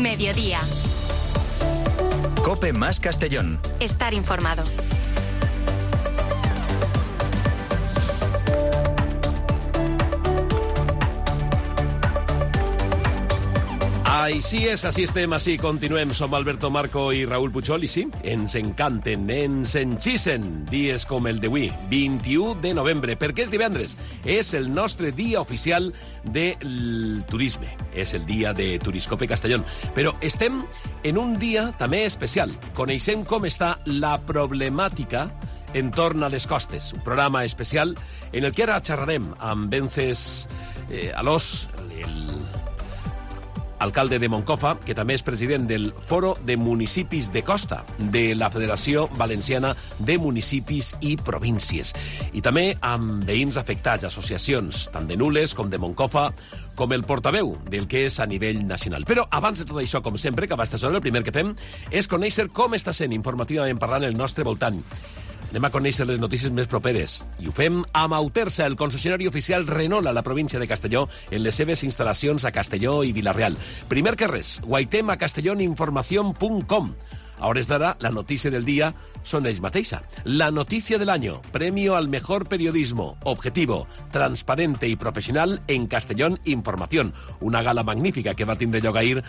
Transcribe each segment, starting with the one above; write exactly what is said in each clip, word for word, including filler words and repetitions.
Mediodía. COPE más Castellón. Estar informado. Així és, així estem, així continuem. Som Alberto Marco i Raúl Puchol i sí, ens encanten, ens enxissen dies com el d'avui, vint-i-u de novembre, perquè és divendres. És el nostre dia oficial del turisme. És el dia de Turiscope Castellón. Però estem en un dia també especial. Coneixem com està la problemàtica entorn a les costes. Un programa especial en el que ara xerrarem amb Vences eh, Alós, el alcalde de Moncofa, que també és president del Foro de Municipis de Costa de la Federació Valenciana de Municipis i Províncies. I també amb veïns afectats, associacions, tant de Nules com de Moncofa, com el portaveu del que és a nivell nacional. Però abans de tot això, com sempre, que a aquesta hora el primer que fem és conèixer com està sent informativament parlant el nostre voltant. Anem a conèixer les notícies més properes. I ho fem amb Autersa, el concessionari oficial Renault a la província de Castelló, en les seves instal·lacions a Castelló i Vila-real. Primer que res, guaitem a castelloninformación punt com. A hores d'ara, la notícia del dia són ells mateixa. La noticia del año, premio al mejor periodismo, objetivo, transparente y profesional en Castellón Información. Una gala magnífica que va tindre lloc ahir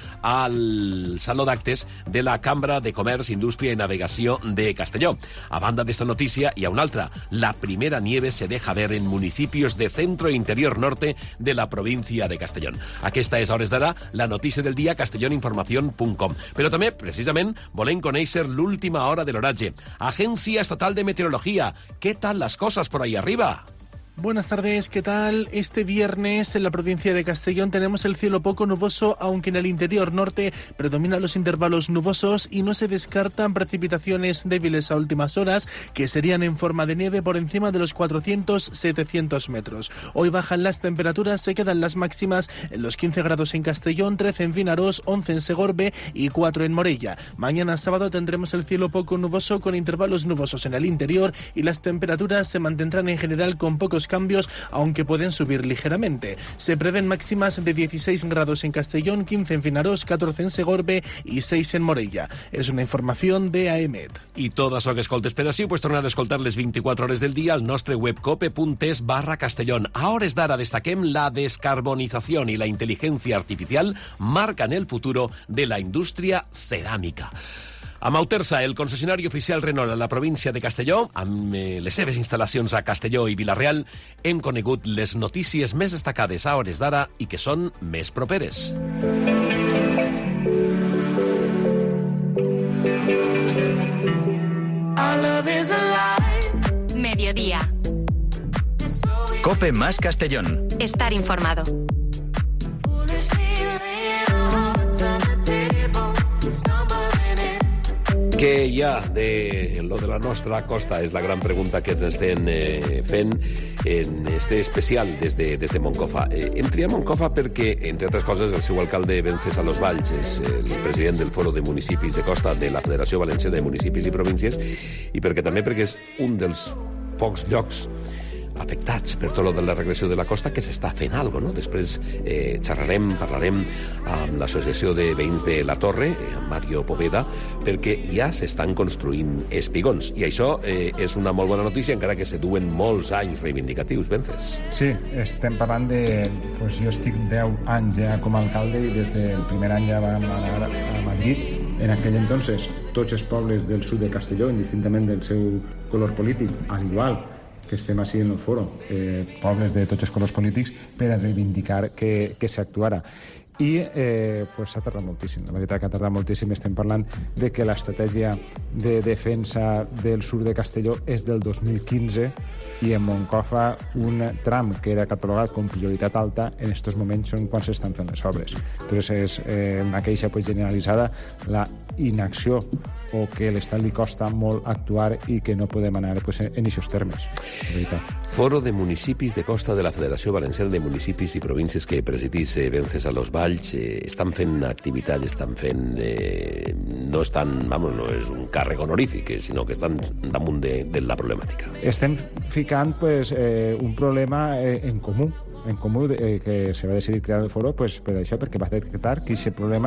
al Saló d'Actes de la Cambra de Comerç, Indústria i Navegació de Castelló. A banda d'esta notícia, hi ha una altra. La primera nieve se deja ver en municipios de centro e interior norte de la provincia de Castellón. Aquesta és, a hores d'ara, la notícia del dia, castelloninformación punt com. Però també, precisament, volem conèixer l'última hora de l'oratge. Agencia Estatal de Meteorología. ¿Qué tal las cosas por ahí arriba? Buenas tardes, ¿qué tal? Este viernes en la provincia de Castellón tenemos el cielo poco nuboso, aunque en el interior norte predominan los intervalos nubosos y no se descartan precipitaciones débiles a últimas horas que serían en forma de nieve por encima de los cuatrocientos a setecientos metros. Hoy bajan las temperaturas, se quedan las máximas en los quince grados en Castellón, trece en Vinarós, once en Segorbe y cuatro en Morella. Mañana sábado tendremos el cielo poco nuboso con intervalos nubosos en el interior y las temperaturas se mantendrán en general con pocos cambios, aunque pueden subir ligeramente. Se prevén máximas de dieciséis grados en Castellón, quince en Vinarós, catorce en Segorbe y seis en Morella. Es una información de AEMET. I tot això que escoltes per així, pues tornar a escoltar les vint-i-quatre hores del dia al nostre web cope.es barra Castellón. A hores d'ara destaquem la descarbonización y la inteligencia artificial marcan el futuro de la indústria ceràmica. Amb Autersa, el concessionari oficial Renault a la província de Castelló, amb eh, les seves instal·lacions a Castelló i Vila-real, hem conegut les notícies més destacades a hores d'ara i que són més properes. Mediodía. COPE más Castellón. Estar informado. Què hi ha de lo de la nostra costa? És la gran pregunta que ens estem eh, fent en este especial des de, des de Moncofa. Eh, hem triat Moncofa perquè, entre altres coses, el seu alcalde Vences Alós Valls és el president del Foro de Municipis de Costa de la Federació Valenciana de Municipis i Províncies i perquè també perquè és un dels pocs llocs afectats per tot lo de la regressió de la costa que s'està fent alguna cosa, no? Després eh, xerrarem, parlarem amb l'associació de veïns de la Torre, eh, amb Mario Poveda, perquè ja s'estan construint espigons. I això eh, és una molt bona notícia, encara que se duen molts anys reivindicatius, Vences. Sí, estem parlant de... Pues jo estic deu anys ja com a alcalde i des del primer any ja vam anar a Madrid. En aquell entonces, tots els pobles del sud de Castelló, indistintament del seu color polític, al igual que estem així en el foro, eh, pobles de tots els colors polítics, per a reivindicar que, que s'actuara. I eh, pues s'ha tardat moltíssim, la veritat que ha tardat moltíssim. Estem parlant de que l'estratègia de defensa del sud de Castelló és del dos mil quinze i en Moncofa un tram que era catalogat com prioritat alta en aquests moments són quan s'estan fent les obres. Entonces és eh, una queixa pues, generalitzada la inacció o que l'Estat li costa molt actuar i que no podem anar pues, en aquests termes. Foro de Municipis de Costa de la Federació Valenciana de Municipis i Províncies que presidís eh, Vences Alós Valls, eh, estan fent activitats, estan fent... Eh, no estan, vamos, no és un càrrec honorífic, sinó que estan damunt de, de la problemàtica. Estem ficant pues, eh, un problema eh, en comú, en comú eh, que se va decidir crear el foro pues, per això, perquè va detectar que aquest problema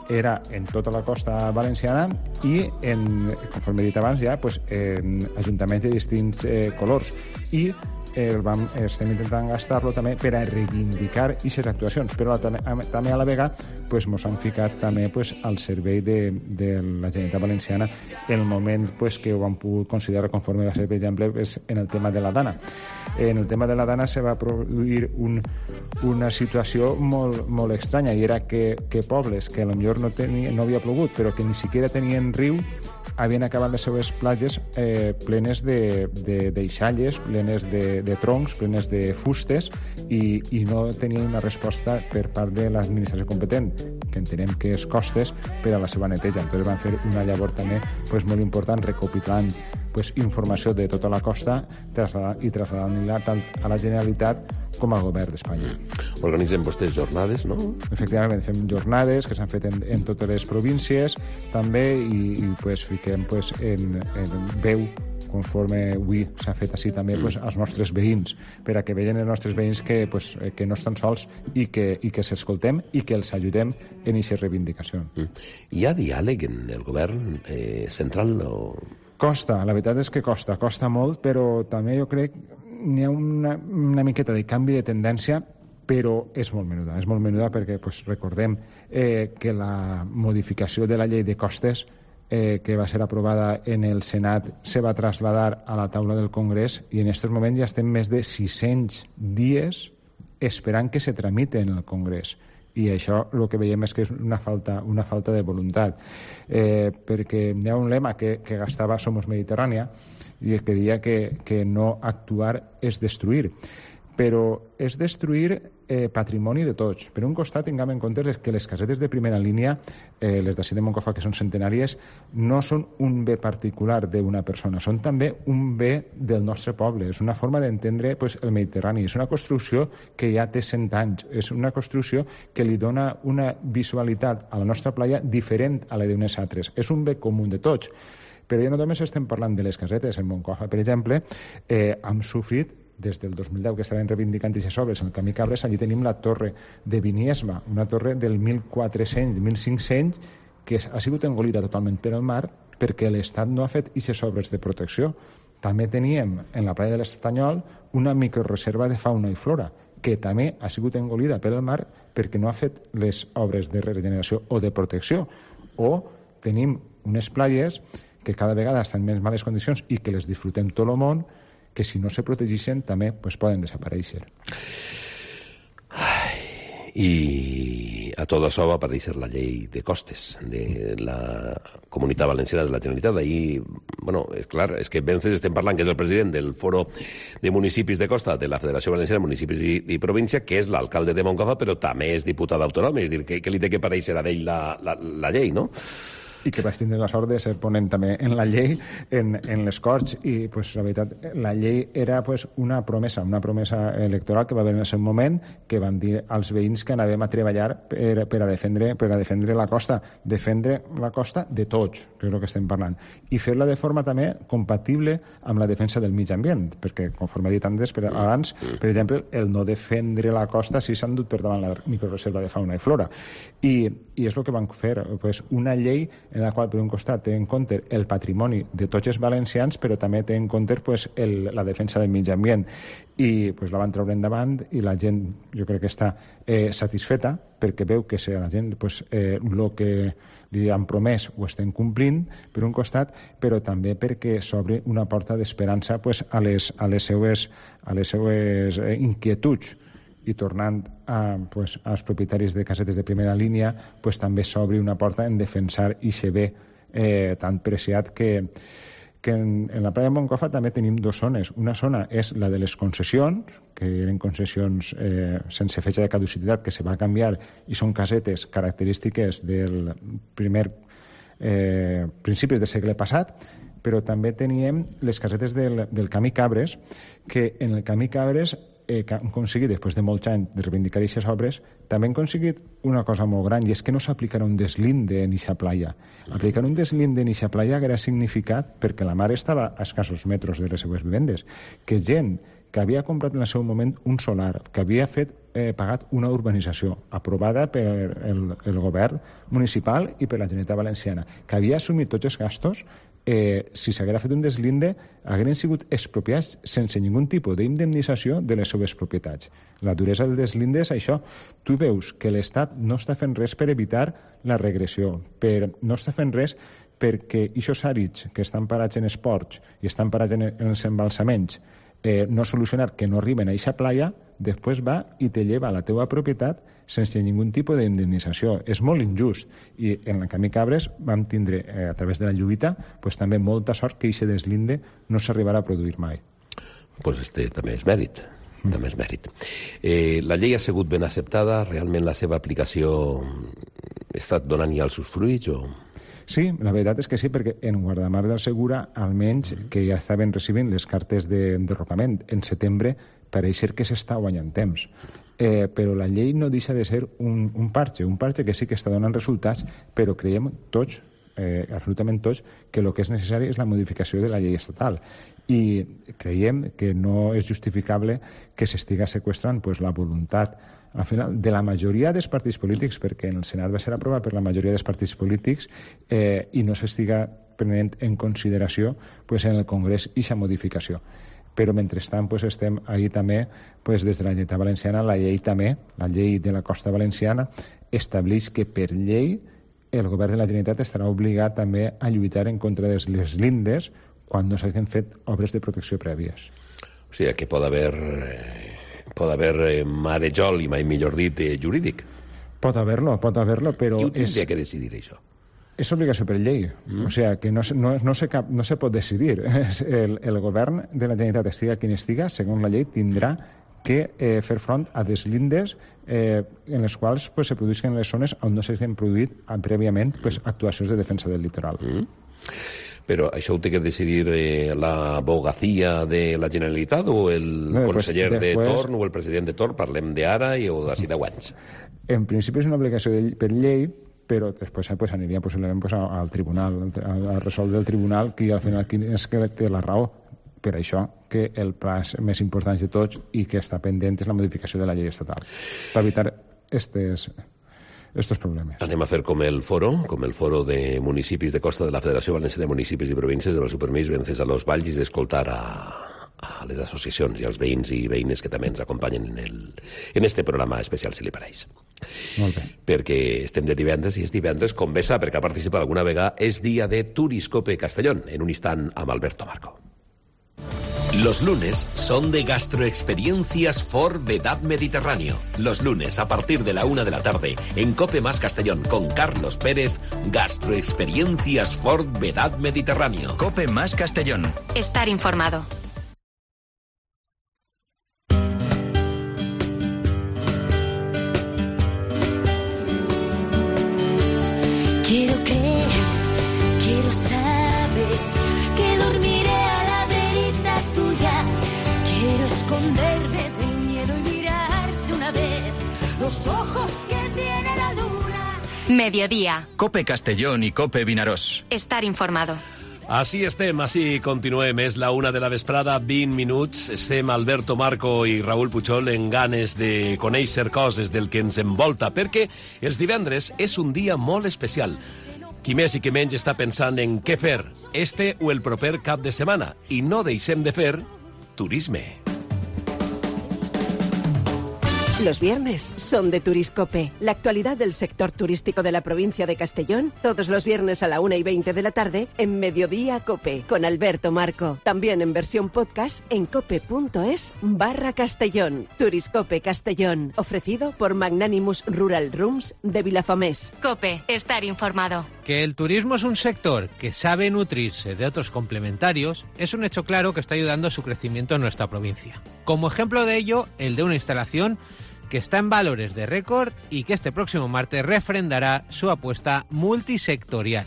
era en tota la costa valenciana i, en, conforme he dit abans, ja pues, en ajuntaments de distints eh, colors. I el vam, estem intentant gastar-lo també per a reivindicar aquestes actuacions, però també, també a la vegada pues, mos han ficat també pues, al servei de, de la Generalitat Valenciana el moment pues, que ho han pogut considerar conforme va ser, per exemple, pues, en el tema de la Dana. En el tema de la Dana se va produir un, una situació molt, molt estranya, i era que, que pobles que potser no, tenia, no havia plogut, però que ni siquiera tenien riu, havien acabat les seves platges eh, plenes de, de, d'eixalles, plenes de, de troncs, plenes de fustes, i, i no tenien una resposta per part de l'administració competent, que entenem que és costes, per a la seva neteja. Entonces van fer una llavor també pues, molt important, recopilant pues, informació de tota la costa traslladant, i traslladant-la tant a la Generalitat com al govern d'Espanya. Organitzen vostès jornades, no? Efectivament, fem jornades que s'han fet en, en totes les províncies també, i, i pues, fiquem pues, en, en veu, conforme avui s'ha fet així també, mm. pues, als nostres veïns, per a que vegin els nostres veïns que, pues, que no estan sols i que, i que s'escoltem i que els ajudem en aquesta reivindicació. Mm. Hi ha diàleg en el govern eh, central? O... Costa, la veritat és que costa, costa molt, però també jo crec n'hi ha una, una miqueta de canvi de tendència, però és molt menuda. És molt menuda perquè pues, recordem eh, que la modificació de la llei de costes eh, que va ser aprovada en el Senat se va traslladar a la taula del Congrés, i en aquest moment ja estem més de sis-cents dies esperant que se tramite en el Congrés. I això el que veiem és que és una falta, una falta de voluntat. Eh, perquè hi ha un lema que, que gastava Somos Mediterrània, i que deia que, que no actuar és destruir. Però és destruir eh, patrimoni de tots. Per un costat, tinguem en compte que les casetes de primera línia, eh, les d'ací de Moncofa, que són centenàries, no són un bé particular d'una persona, són també un bé del nostre poble. És una forma d'entendre pues, el Mediterrani. És una construcció que ja té cent anys. És una construcció que li dona una visualitat a la nostra playa diferent a la d'unes altres. És un bé comú de tots. Però ja no només estem parlant de les casetes. En Moncofa, per exemple, eh, hem sofrit des del dos mil deu, que estaven reivindicant aquestes obres en el Camí Cabres. Allí tenim la torre de Viniesma, una torre del mil quatre-cents, mil cinc-cents, que ha sigut engolida totalment per el mar perquè l'Estat no ha fet aquestes obres de protecció. També teníem en la playa de l'Estanyol una microreserva de fauna i flora, que també ha sigut engolida per el mar perquè no ha fet les obres de regeneració o de protecció. O tenim unes platges que cada vegada estan en més males condicions i que les disfrutem tot el món, que si no se protegeixen també pues, poden desaparèixer. Ai, I a tot això va aparèixer la llei de costes de la Comunitat Valenciana de la Generalitat. Ahí, bueno, és clar, és que Vences estem parlant que és el president del Foro de Municipis de Costa de la Federació Valenciana de Municipis i, i Província, que és l'alcalde de Moncofa, però també és diputat autònom, és a dir, que, que li té que parèixer a ell la, la, la llei, no? I que vaig tindre la sort de ser ponent també en la llei, en, en les Corts, i pues, la veritat, la llei era pues, una promesa, una promesa electoral que va haver en aquest moment, que van dir als veïns que anàvem a treballar per, per, a defendre, per a defendre la costa, defendre la costa de tots, que és el que estem parlant, i fer-la de forma també compatible amb la defensa del mig ambient, perquè, conforme he dit antes, per, abans, per exemple, el no defendre la costa si s'han dut per davant la microreserva de fauna i flora. I, i és el que van fer, pues, una llei en la qual, per un costat, té en compte el patrimoni de tots els valencians, però també té en compte pues, el, la defensa del mig ambient. I pues, la van treure endavant i la gent, jo crec que està eh, satisfeta, perquè veu que si la gent pues, eh, el que li han promès ho estem complint, per un costat, però també perquè s'obre una porta d'esperança pues, a, les, a, les seues, a les seues eh, inquietuds. I tornant a, pues, als propietaris de casetes de primera línia, pues, també s'obri una porta en defensar aquest bé eh, tan preciat que, que en, en la playa de Moncofa també tenim dues zones. Una zona és la de les concessions, que eren concessions eh, sense fetge de caducitat, que se va canviar i són casetes característiques del primer eh, principis del segle passat, però també teníem les casetes del, del Camí Cabres, que en el Camí Cabres eh, que han aconseguit, després de molts anys de reivindicar aquestes obres, també han aconseguit una cosa molt gran, i és que no s'aplicarà un deslinde en eixa playa. Aplicar un deslinde en eixa playa hauria significat, perquè la mar estava a escassos metres de les seues vivendes, que gent que havia comprat en el seu moment un solar, que havia fet eh, pagat una urbanització aprovada per el, el govern municipal i per la Generalitat Valenciana, que havia assumit tots els gastos, eh, si s'haguera fet un deslinde, hagueren sigut expropiats sense ningun tipus d'indemnització de les seves propietats. La duresa del deslinde és això. Tu veus que l'Estat no està fent res per evitar la regressió, per, no està fent res perquè aquests àrids que estan parats en esports i estan parats en els embalsaments eh, no solucionar que no arriben a aquesta playa, després va i te lleva a la teva propietat sense ningun tipus d'indemnització. És molt injust. I en el Camí Cabres vam tindre, eh, a través de la lluita, pues, també molta sort que aquest deslinde no s'arribarà a produir mai. Pues este també és mèrit. Mm. També és mèrit. Eh, la llei ha sigut ben acceptada? Realment la seva aplicació està donant ja els seus fruits o...? Sí, la veritat és que sí, perquè en Guardamar del Segura, almenys que ja estaven recibint les cartes de derrocament en setembre, pareix ser que s'està guanyant temps. Eh, però la llei no deixa de ser un, un parche, un parche que sí que està donant resultats, però creiem tots, eh, absolutament tots, que el que és necessari és la modificació de la llei estatal. I creiem que no és justificable que s'estiga seqüestrant pues, la voluntat al final, de la majoria dels partits polítics, perquè en el Senat va ser aprovat per la majoria dels partits polítics eh, i no s'estiga prenent en consideració pues, en el Congrés aquesta modificació. Però mentrestant pues, estem ahí també, pues, des de la Generalitat Valenciana, la llei també, la llei de la Costa Valenciana, estableix que per llei el govern de la Generalitat estarà obligat també a lluitar en contra de les lindes quan no s'hagin fet obres de protecció prèvies. O sigui, que pot haver... Eh... pot haver eh, marejol, i mai millor dit, eh, jurídic. Pot haver-lo, pot haver-lo, però... Qui ho tindria és... que decidir, això? És obligació per llei. Mm. O sigui, que no, no, no, se cap, no se pot decidir. El, el govern de la Generalitat, estiga quin estiga, segons la llei, tindrà que eh, fer front a deslindes eh, en les quals pues, se produeixen les zones on no s'hagin produït eh, prèviament pues, actuacions de defensa del litoral. Mm. Però això ho té que decidir eh, l'abogacía de la Generalitat o el no, conseller pues, después... de torn o el president de torn, parlem d'ara i o d'ací deu anys? En principi és una obligació de, per llei, però després pues, aniria possiblement pues, al tribunal, a, a resoldre el tribunal, qui al final qui és que té la raó. Per això que el pas més important de tots i que està pendent és la modificació de la llei estatal, per evitar estes... estos problemes. Anem a fer com el foro, com el foro de municipis de Costa de la Federació Valenciana de Municipis i Províncies, de su permís, vences a los valls i d'escoltar a, a les associacions i als veïns i veïnes que també ens acompanyen en, el, en este programa especial, si li pareix. Molt bé. Perquè estem de divendres i és divendres, com bé sap, perquè ha participat alguna vegada, és dia de Turiscope Castellón, en un instant amb Alberto Marco. Los lunes son de Gastroexperiencias Ford Vedad Mediterráneo. Los lunes a partir de la una de la tarde en Cope Más Castellón con Carlos Pérez, Gastroexperiencias Ford Vedad Mediterráneo. Cope Más Castellón. Estar informado. Quiero creer, quiero saber que dormiré a la verita tuya. Quiero esconderme del miedo y mirarte una vez los ojos que tiene la luna. Mediodía. Cope Castellón i Cope Vinaròs. Estar informado. Així estem, així continuem. És la una de la vesprada, vint minuts. Estem Alberto Marco i Raül Pujol en ganes de conèixer coses del que ens envolta, perquè els divendres és un dia molt especial. Qui més i qui menys està pensant en què fer, este o el proper cap de setmana. I no deixem de fer turisme. Los viernes son de Turiscope, la actualidad del sector turístico de la provincia de Castellón, todos los viernes a la una y veinte de la tarde en Mediodía Cope, con Alberto Marco. También en versión podcast en cope.es barra Castellón. Turiscope Castellón, ofrecido por Magnanimous Rural Rooms de Vilafamés. Cope, estar informado. Que el turismo es un sector que sabe nutrirse de otros complementarios es un hecho claro que está ayudando a su crecimiento en nuestra provincia. Como ejemplo de ello, el de una instalación que está en valores de récord y que este próximo martes refrendará su apuesta multisectorial.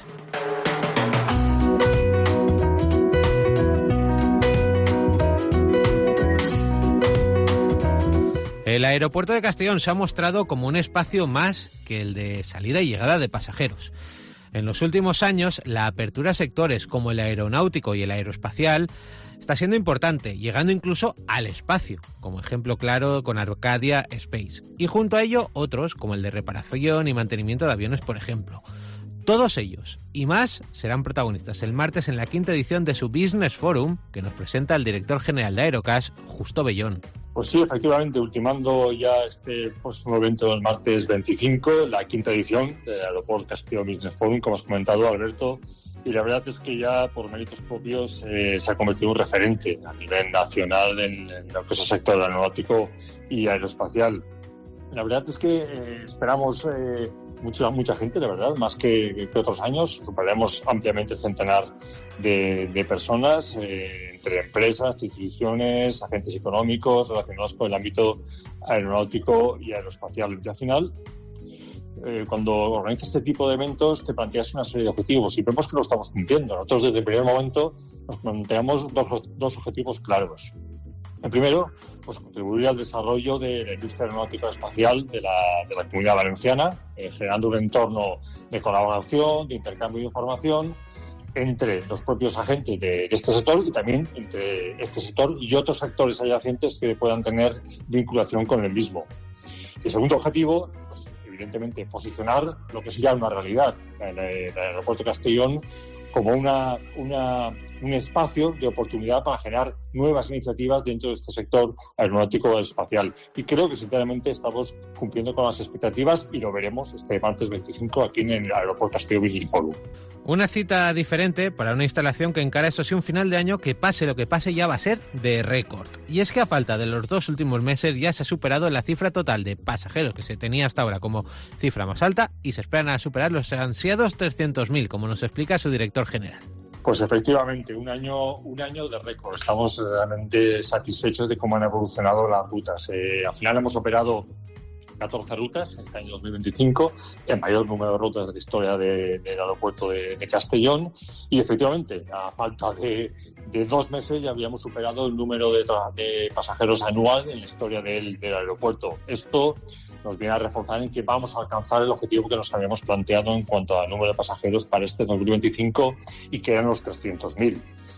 El aeropuerto de Castellón se ha mostrado como un espacio más que el de salida y llegada de pasajeros. En los últimos años, la apertura a sectores como el aeronáutico y el aeroespacial está siendo importante, llegando incluso al espacio, como ejemplo claro con Arcadia Space. Y junto a ello, otros, como el de reparación y mantenimiento de aviones, por ejemplo. Todos ellos y más serán protagonistas el martes en la quinta edición de su Business Forum, que nos presenta el director general de Aerocash, Justo Bellón. Pues sí, efectivamente, ultimando ya este próximo evento del martes veinticinco, la quinta edición del Aeropuerto Castellón Business Forum, como has comentado, Alberto, y la verdad es que ya por méritos propios eh, se ha convertido en un referente a nivel nacional en, en lo que es el sector aeronáutico y aeroespacial. La verdad es que eh, esperamos eh, mucha mucha gente, la verdad, más que, que otros años. Superaremos ampliamente el centenar de, de personas, eh, entre empresas, instituciones, agentes económicos relacionados con el ámbito aeronáutico y aeroespacial. Y al final, eh, cuando organizas este tipo de eventos, te planteas una serie de objetivos y vemos que lo estamos cumpliendo. Nosotros desde el primer momento nos planteamos dos, dos objetivos claros. El primero, pues contribuir al desarrollo de la industria aeronáutica espacial de la, de la Comunidad Valenciana, eh, generando un entorno de colaboración, de intercambio de información entre los propios agentes de, de este sector y también entre este sector y otros sectores adyacentes que puedan tener vinculación con el mismo. El segundo objetivo, pues, evidentemente, posicionar lo que sería una realidad, el, el Aeropuerto Castellón, como una, una, un espacio de oportunidad para generar nuevas iniciativas dentro de este sector aeronáutico espacial. Y creo que, sinceramente, estamos cumpliendo con las expectativas y lo veremos este martes veinticinco aquí en el Aeropuerto Castellón Business Forum. Una cita diferente para una instalación que encara, eso sí, un final de año que, pase lo que pase, ya va a ser de récord. Y es que a falta de los dos últimos meses ya se ha superado la cifra total de pasajeros que se tenía hasta ahora como cifra más alta y se esperan a superar los ansiados trescientos mil, como nos explica su director general. Pues efectivamente, un año un año de récord. Estamos realmente satisfechos de cómo han evolucionado las rutas. Eh, al final hemos operado catorce rutas este año dos mil veinticinco, el mayor número de rutas de la historia de, del aeropuerto de, de Castellón, y efectivamente, a falta de, de dos meses ya habíamos superado el número de, de pasajeros anual en la historia del, del aeropuerto. Esto nos viene a reforzar en que vamos a alcanzar el objetivo que nos habíamos planteado en cuanto al número de pasajeros para este dos mil veinticinco, y que eran los trescientos mil.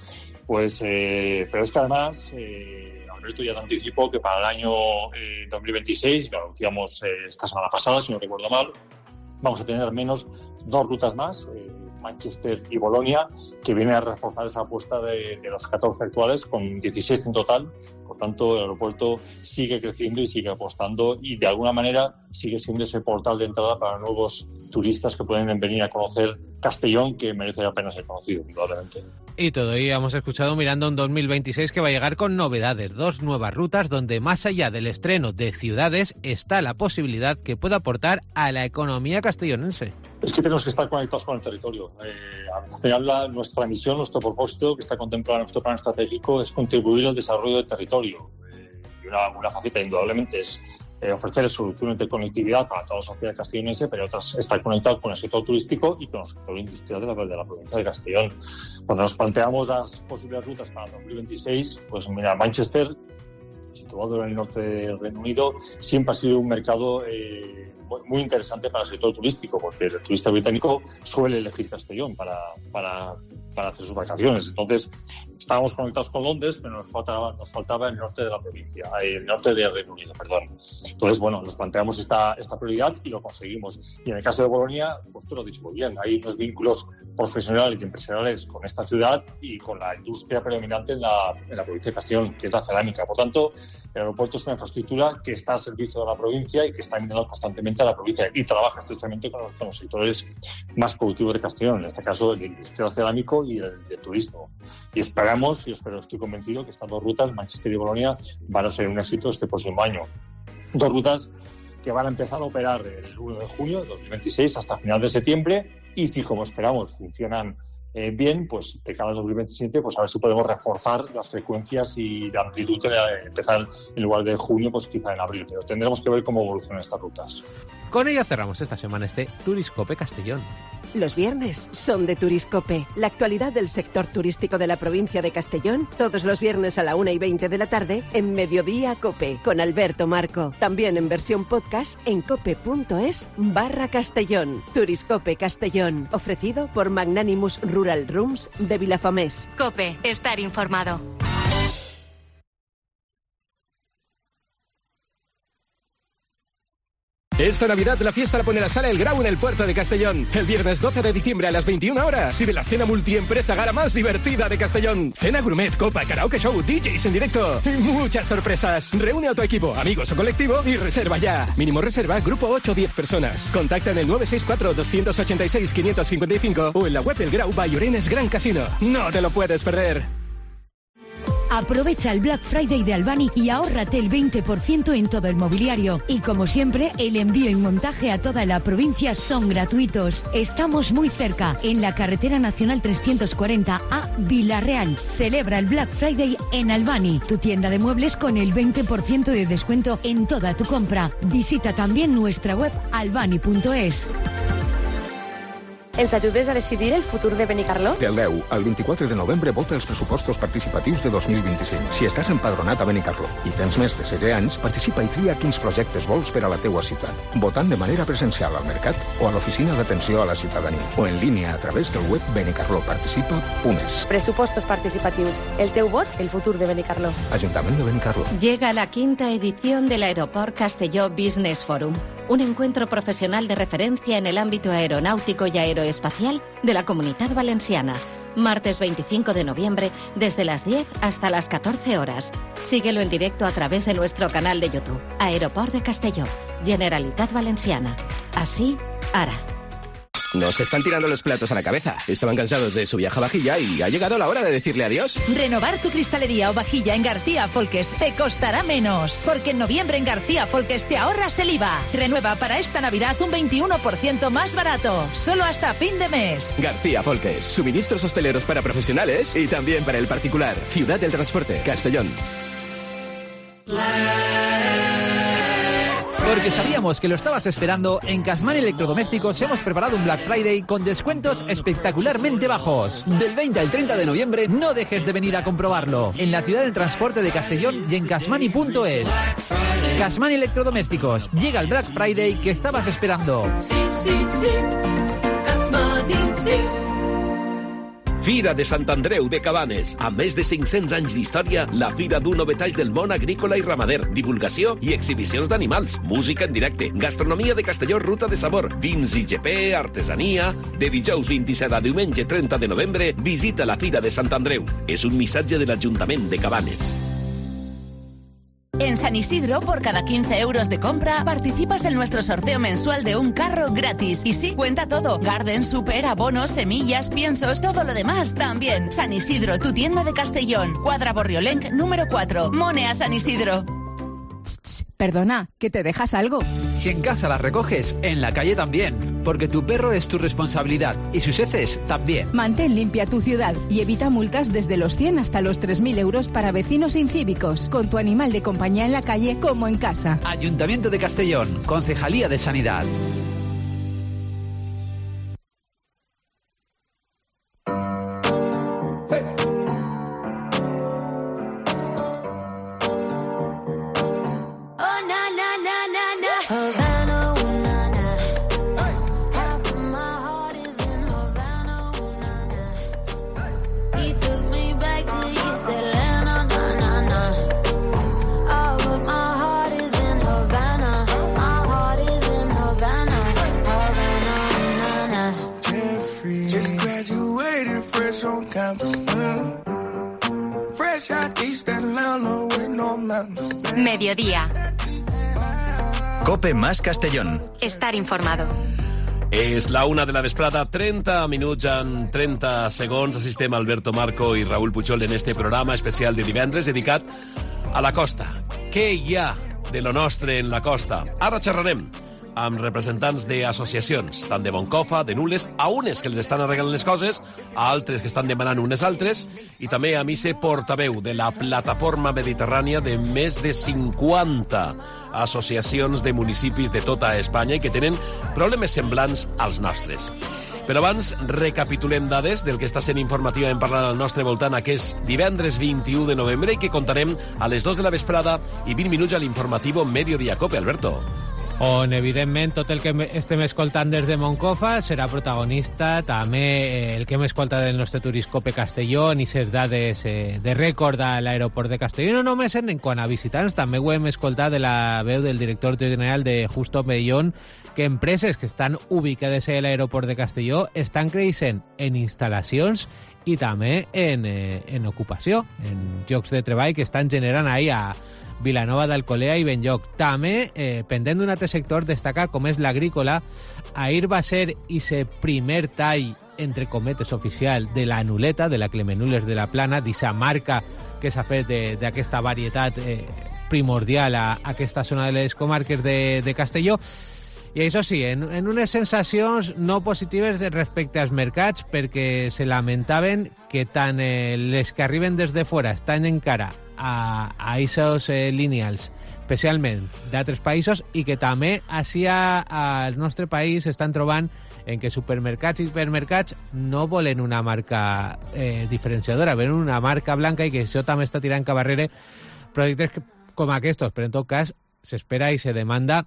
Pues, eh, pero es que además, eh, Alberto ya te anticipó que para el año eh, dos mil veintiséis, lo anunciamos eh, esta semana pasada, si no recuerdo mal, vamos a tener al menos dos rutas más, eh, Manchester y Bolonia, que viene a reforzar esa apuesta de, de las catorce actuales, con dieciséis en total. Por tanto, el aeropuerto sigue creciendo y sigue apostando, y de alguna manera sigue siendo ese portal de entrada para nuevos turistas que pueden venir a conocer Castellón, que merece la pena ser conocido, indudablemente. Y todo ello hemos escuchado mirando un dos mil veintiséis que va a llegar con novedades, dos nuevas rutas donde, más allá del estreno de ciudades, está la posibilidad que pueda aportar a la economía castellonense. Es que tenemos que estar conectados con el territorio. Eh, al final, la, nuestra misión, nuestro propósito, que está contemplado en nuestro plan estratégico, es contribuir al desarrollo del territorio. Eh, y una, una faceta, indudablemente, es eh, ofrecer soluciones de conectividad para toda la sociedad castellonense, pero otras estar conectados con el sector turístico y con el sector industrial de la, de la provincia de Castellón. Cuando nos planteamos las posibles rutas para dos mil veintiséis, pues mira, Manchester, situado en el norte del Reino Unido, siempre ha sido un mercado eh, muy interesante para el sector turístico, porque el turista británico suele elegir Castellón para, para, para hacer sus vacaciones. Entonces, estábamos conectados con Londres, pero nos faltaba, nos faltaba el norte de la provincia, el norte del Reino Unido, perdón. Entonces, bueno, nos planteamos esta, esta prioridad y lo conseguimos. Y en el caso de Bolonia, pues tú lo has dicho muy bien, hay unos vínculos profesionales y empresariales con esta ciudad y con la industria predominante en la, en la provincia de Castellón, que es la cerámica. Por tanto, el aeropuerto es una infraestructura que está al servicio de la provincia y que está mirando constantemente a la provincia y trabaja estrechamente con los, con los sectores más productivos de Castellón, en este caso el industrial cerámico y el de turismo. Y esperamos, y espero, estoy convencido que estas dos rutas, Manchester y Bolonia, van a ser un éxito este próximo año. Dos rutas que van a empezar a operar el uno de junio de dos mil veintiséis hasta final de septiembre, y si, como esperamos, funcionan Eh, bien, pues de cara al dos mil veintisiete, pues a ver si podemos reforzar las frecuencias y la amplitud de empezar en lugar de junio, pues quizá en abril, pero tendremos que ver cómo evolucionan estas rutas. Con ello cerramos esta semana este Turiscope Castellón. Los viernes son de Turiscope. La actualidad del sector turístico de la provincia de Castellón, todos los viernes a la una y veinte de la tarde en Mediodía Cope, con Alberto Marco. También en versión podcast en cope.es barra Castellón. Turiscope Castellón, ofrecido por Magnanimous Rural Rooms de Vilafamés. Cope, estar informado. Esta Navidad la fiesta la pone la Sala El Grau en el puerto de Castellón. El viernes doce de diciembre a las veintiuna horas y de la cena multiempresa gala más divertida de Castellón. Cena gourmet, copa, karaoke show, D Js en directo y muchas sorpresas. Reúne a tu equipo, amigos o colectivo y reserva ya. Mínimo reserva, grupo ocho a diez personas. Contacta en el nueve seis cuatro, dos ocho seis, cinco cinco cinco o en la web El Grau by Orenes Gran Casino. No te lo puedes perder. Aprovecha el Black Friday de Albani y ahórrate el veinte por ciento en todo el mobiliario. Y como siempre, el envío y montaje a toda la provincia son gratuitos. Estamos muy cerca, en la carretera nacional trescientos cuarenta a Villarreal. Celebra el Black Friday en Albani, tu tienda de muebles con el veinte por ciento de descuento en toda tu compra. Visita también nuestra web albani punto es. Ens ajudes a decidir el futur de Benicarló? Del deu al vint-i-quatre de novembre vota els pressupostos participatius de dos mil vint-i-cinc. Si estàs empadronat a Benicarló i tens més de setze anys, participa i tria quins projectes vols per a la teua ciutat, votant de manera presencial al mercat o a l'oficina d'atenció a la ciutadania, o en línia a través del web benicarloparticipa punt es. Pressupostos participatius. El teu vot, el futur de Benicarló. Ajuntament de Benicarló. Llega la quinta edición del Aeroport Castelló Business Forum, un encuentro profesional de referencia en el ámbito aeronáutico y aeroespacial de la Comunidad Valenciana. Martes veinticinco de noviembre, desde las diez hasta las catorce horas. Síguelo en directo a través de nuestro canal de YouTube. Aeroport de Castelló, Generalitat Valenciana. Así, ara. Nos están tirando los platos a la cabeza. Estaban cansados de su viaje a vajilla y ha llegado la hora de decirle adiós. Renovar tu cristalería o vajilla en García Folques te costará menos. Porque en noviembre en García Folques te ahorras el I V A. Renueva para esta Navidad un veintiuno por ciento más barato. Solo hasta fin de mes. García Folques. Suministros hosteleros para profesionales y también para el particular. Ciudad del Transporte, Castellón. Porque sabíamos que lo estabas esperando, en Casman Electrodomésticos hemos preparado un Black Friday con descuentos espectacularmente bajos. Del veinte al treinta de noviembre no dejes de venir a comprobarlo. En la Ciudad del Transporte de Castellón y en casmani punto es. Casman Electrodomésticos. Llega el Black Friday que estabas esperando. Sí, sí, sí. Casmani, sí. Fira de Sant Andreu de Cabanes. A més de cinc-cents anys d'història, la fira du novetats del món agrícola i ramader, divulgació i exhibicions d'animals, música en directe, gastronomia de Castelló, ruta de sabor, vins i G P, artesania... De dijous vint-i-set a diumenge trenta de novembre, visita la Fira de Sant Andreu. És un missatge de l'Ajuntament de Cabanes. En San Isidro, por cada quince euros de compra, participas en nuestro sorteo mensual de un carro gratis. Y sí, cuenta todo. Garden, super, abonos, semillas, piensos, todo lo demás también. San Isidro, tu tienda de Castellón. Cuadra Borriolenc, número cuatro. Monea San Isidro. Perdona, ¿que te dejas algo? Si en casa las recoges, en la calle también. Porque tu perro es tu responsabilidad y sus heces también. Mantén limpia tu ciudad y evita multas desde los cien hasta los tres mil euros para vecinos incívicos. Con tu animal de compañía en la calle como en casa. Ayuntamiento de Castellón, Concejalía de Sanidad. Mediodía. Cope más Castellón. Estar informado. És la una de la vesprada, trenta minuts en trenta segons. Assistem Alberto Marco i Raúl Pujol en este programa especial de divendres dedicat a la costa. Què hi ha de lo nostre en la costa? Ara xerrarem amb representants d'associacions, tant de Moncofa, de Nules, a unes que els estan arreglant les coses, a altres que estan demanant unes altres, i també a mi ser portaveu de la plataforma mediterrània de més de cinquanta associacions de municipis de tota Espanya i que tenen problemes semblants als nostres. Però abans, recapitulem dades del que està sent informativament parlant al nostre voltant aquest divendres vint-i-u de novembre i que contarem a les dos de la vesprada i vint minuts a l'informativo Mediodía Cope, Alberto. On, evidentment, tot el que estem escoltant des de Moncofa serà protagonista, també el que hem escoltat del nostre Turiscope Castelló, i ses dades eh, de rècord a l'aeroport de Castelló. I no només en quant a visitants, també ho hem escoltat de la veu del director general de Justo Bellón, que empreses que estan ubicades a l'aeroport de Castelló estan creixent en instal·lacions i també en, eh, en ocupació, en llocs de treball que estan generant ahí a Vilanova d'Alcolea i Benlloc. També, eh, pendent d'un altre sector, destacar com és l'agrícola. Ahir va ser ese primer tall, entre cometes, oficial de la anuleta, de la Clemenules de la Plana, d'esa marca que s'ha fet d'aquesta varietat eh, primordial a, a aquesta zona de les comarques de, de Castelló. I això sí, en, en unes sensacions no positives respecte als mercats, perquè se lamentaven que tant eh, les que arriben des de fora estan encara a, a aquests eh, lineals, especialment d'altres països, i que també així al nostre país estan trobant en què supermercats i hipermercats no volen una marca eh, diferenciadora, volen una marca blanca, i que això també està tirant cap darrere projectes que, com aquests, però en tot cas s'espera i se demanda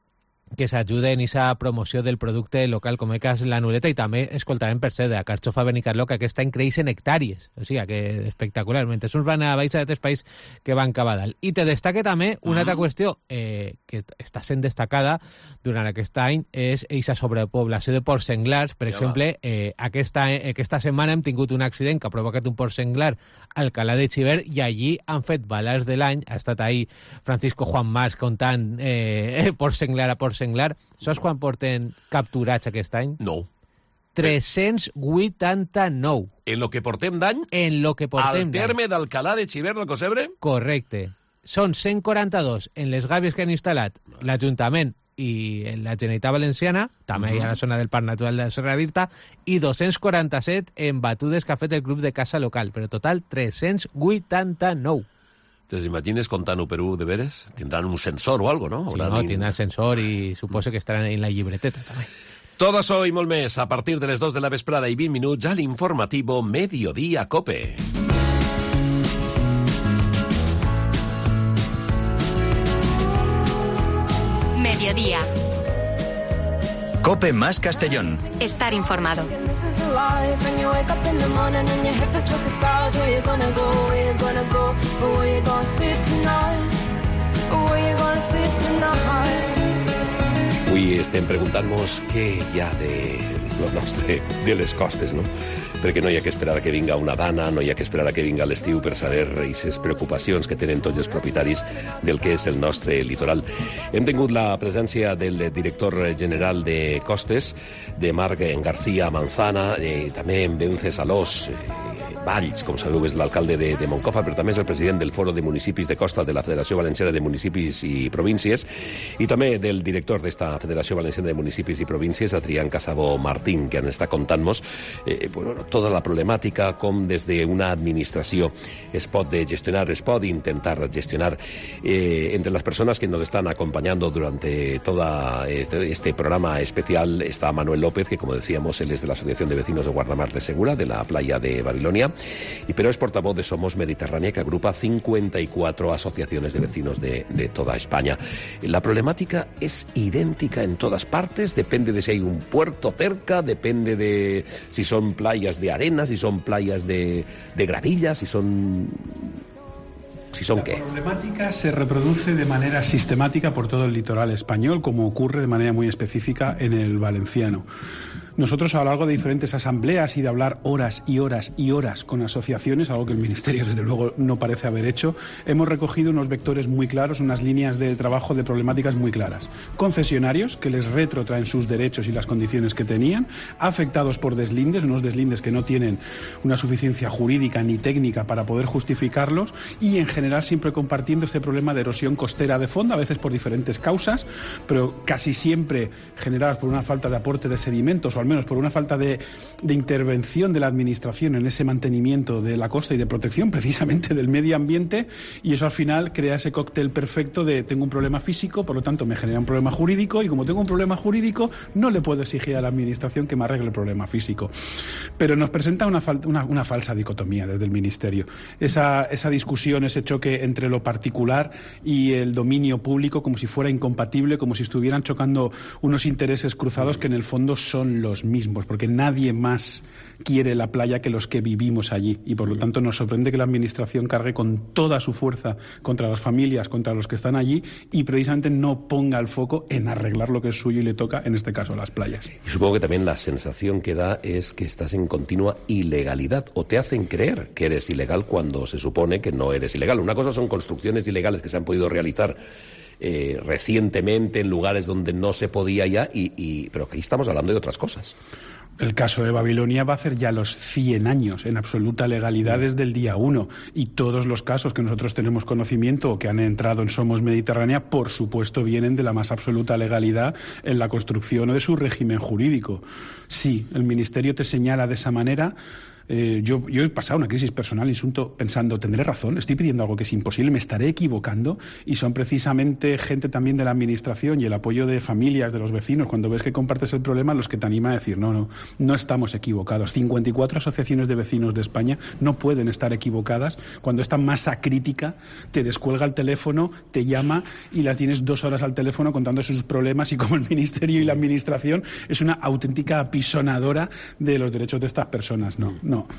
que s'ajude en aquesta promoció del producte local, com és l'anuleta, i també escoltarem per ser de la carxofa Benicarló, que aquest any creix en hectàrees, o sigui, que espectacular, mentre uns van a baix a altres països que van cap a dalt. I te destaca també una altra qüestió eh, que està sent destacada durant aquest any, és aquesta sobrepoblació de porcs senglars. Per ja exemple, eh, aquesta, aquesta setmana hem tingut un accident que ha provocat un porc senglar al Alcalá de Xivert, i allí han fet balanç de l'any. Ha estat ahí Francisco Juan Mas contant eh, porc senglar a porc senglar. Saps quan porten capturats aquest any? No. tres-cents vuitanta-nou. En lo que portem d'any? En lo que portem d'any. Al terme d'Alcalá de Xivert del Cosebre? Correcte. Són cent quaranta-dos en les gàbies que han instal·lat l'Ajuntament i la Generalitat Valenciana, també uh -huh. hi ha la zona del Parc Natural de Serra d'Irta, i dos-cents quaranta-set en batudes que ha fet el Club de Caça Local, però total tres-cents vuitanta-nou. ¿Te imagines comptant-ho per un de veres? Tindran un sensor o algo, no? Sí, no, in... tindran sensor i suposo que estaran en la llibreteta, també. Tot això i molt més a partir de les dos de la vesprada i vint minuts a l'informativo Mediodía Cope. Mediodía. Cope más Castellón. Estar informado. Avui estem preguntant-nos què hi ha de, de, de les costes, no? Perquè no hi ha que esperar a que vinga una dana, no hi ha que esperar a que vinga l'estiu per saber aquestes preocupacions que tenen tots els propietaris del que és el nostre litoral. Hem tingut la presència del director general de Costes, de Marc García Manzana, eh, també en Vencesalós, eh, Valls, com sabeu, és l'alcalde de, de Moncofa, però també és el president del Foro de Municipis de Costa de la Federació Valenciana de Municipis i Províncies, i també del director d'esta Federació Valenciana de Municipis i Províncies, Adrián Casabó Martín, que han estat contant-nos eh, bueno, tota la problemàtica, com des d'una administració es pot gestionar, es pot intentar gestionar. Eh, entre les persones que nos estan acompañant durant todo este, este programa especial està Manuel López, que, como decíamos, él es de la Asociación de Vecinos de Guardamar de Segura, de la playa de Babilonia, y pero es portavoz de Somos Mediterránea, que agrupa cincuenta y cuatro asociaciones de vecinos de, de toda España. La problemática es idéntica en todas partes, depende de si hay un puerto cerca, depende de si son playas de arena, si son playas de, de gravilla, si son... si son La qué. La problemática se reproduce de manera sistemática por todo el litoral español, como ocurre de manera muy específica en el valenciano. Nosotros, a lo largo de diferentes asambleas y de hablar horas y horas y horas con asociaciones, algo que el Ministerio desde luego no parece haber hecho, hemos recogido unos vectores muy claros, unas líneas de trabajo de problemáticas muy claras. Concesionarios que les retrotraen sus derechos y las condiciones que tenían, afectados por deslindes, unos deslindes que no tienen una suficiencia jurídica ni técnica para poder justificarlos, y en general siempre compartiendo este problema de erosión costera de fondo, a veces por diferentes causas, pero casi siempre generadas por una falta de aporte de sedimentos o al menos por una falta de, de intervención de la administración en ese mantenimiento de la costa y de protección precisamente del medio ambiente, y eso al final crea ese cóctel perfecto de tengo un problema físico, por lo tanto me genera un problema jurídico, y como tengo un problema jurídico no le puedo exigir a la administración que me arregle el problema físico. Pero nos presenta una, fal- una, una falsa dicotomía desde el Ministerio. Esa, esa discusión, ese choque entre lo particular y el dominio público, como si fuera incompatible, como si estuvieran chocando unos intereses cruzados que en el fondo son los mismos, porque nadie más quiere la playa que los que vivimos allí, y por lo tanto nos sorprende que la administración cargue con toda su fuerza contra las familias, contra los que están allí, y precisamente no ponga el foco en arreglar lo que es suyo y le toca, en este caso, las playas. Y supongo que también la sensación que da es que estás en continua ilegalidad, o te hacen creer que eres ilegal cuando se supone que no eres ilegal. Una cosa son construcciones ilegales que se han podido realizar eh, recientemente en lugares donde no se podía ya, y, y, pero aquí estamos hablando de otras cosas. El caso de Babilonia va a hacer ya los cien años en absoluta legalidad desde el día uno, y todos los casos que nosotros tenemos conocimiento o que han entrado en Somos Mediterránea, por supuesto, vienen de la más absoluta legalidad en la construcción o de su régimen jurídico. Sí, el Ministerio te señala de esa manera. Eh, yo, yo he pasado una crisis personal insulto pensando, tendré razón, estoy pidiendo algo que es imposible, me estaré equivocando, y son precisamente gente también de la administración y el apoyo de familias, de los vecinos, cuando ves que compartes el problema, los que te animan a decir, no, no, no estamos equivocados. cincuenta y cuatro asociaciones de vecinos de España no pueden estar equivocadas cuando esta masa crítica te descuelga el teléfono, te llama y las tienes dos horas al teléfono contando sus problemas, y como el Ministerio y la administración es una auténtica apisonadora de los derechos de estas personas. No, no. No.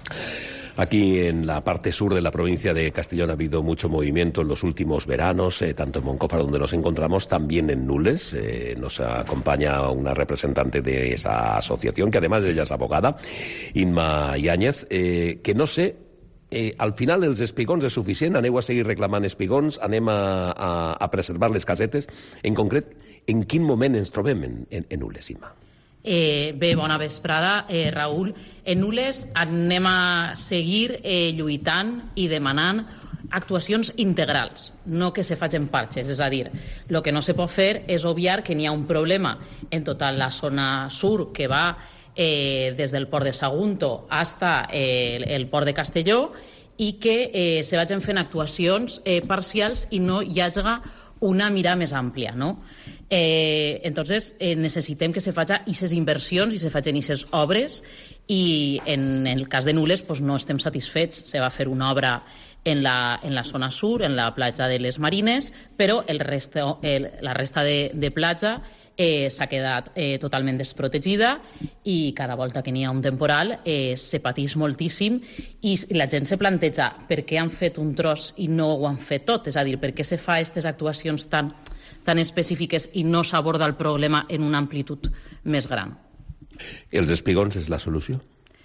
Aquí en la parte sur de la provincia de Castellón ha habido mucho movimiento en los últimos veranos, eh, tanto en Moncófar, donde nos encontramos, también en Nules. Eh, nos acompaña una representante de esa asociación, que además ella es abogada, Inma Yáñez, eh, que no sé, eh, al final els espigons és suficient, aneu a seguir reclamant espigons, anem a, a, a preservar les casetes. En concret, en quin moment ens trobem en, en, en Nules, Inma? Eh, bé, bona vesprada, eh, Raül. En Nules anem a seguir eh, lluitant i demanant actuacions integrals, no que se facin parxes. És a dir, el que no se pot fer és obviar que n'hi ha un problema en tota la zona sur que va eh, des del port de Sagunto hasta eh, el, el port de Castelló, i que eh, se vagin fent actuacions eh, parcials i no hi hagi una mirada més àmplia, no? Eh, entonces eh, necessitem que se facin aquestes inversions i se facin aquestes obres, i en el cas de Nules pues, no estem satisfets. Se va fer una obra en la, en la zona sur, en la platja de les Marines, però el resto, el, la resta de, de platja eh, s'ha quedat eh, totalment desprotegida, i cada volta que n'hi ha un temporal eh, se patís moltíssim, i la gent se planteja per què han fet un tros i no ho han fet tot. És a dir, per què se fa aquestes actuacions tan, tan específiques i no s'aborda el problema en una amplitud més gran. Els espigons és la solució?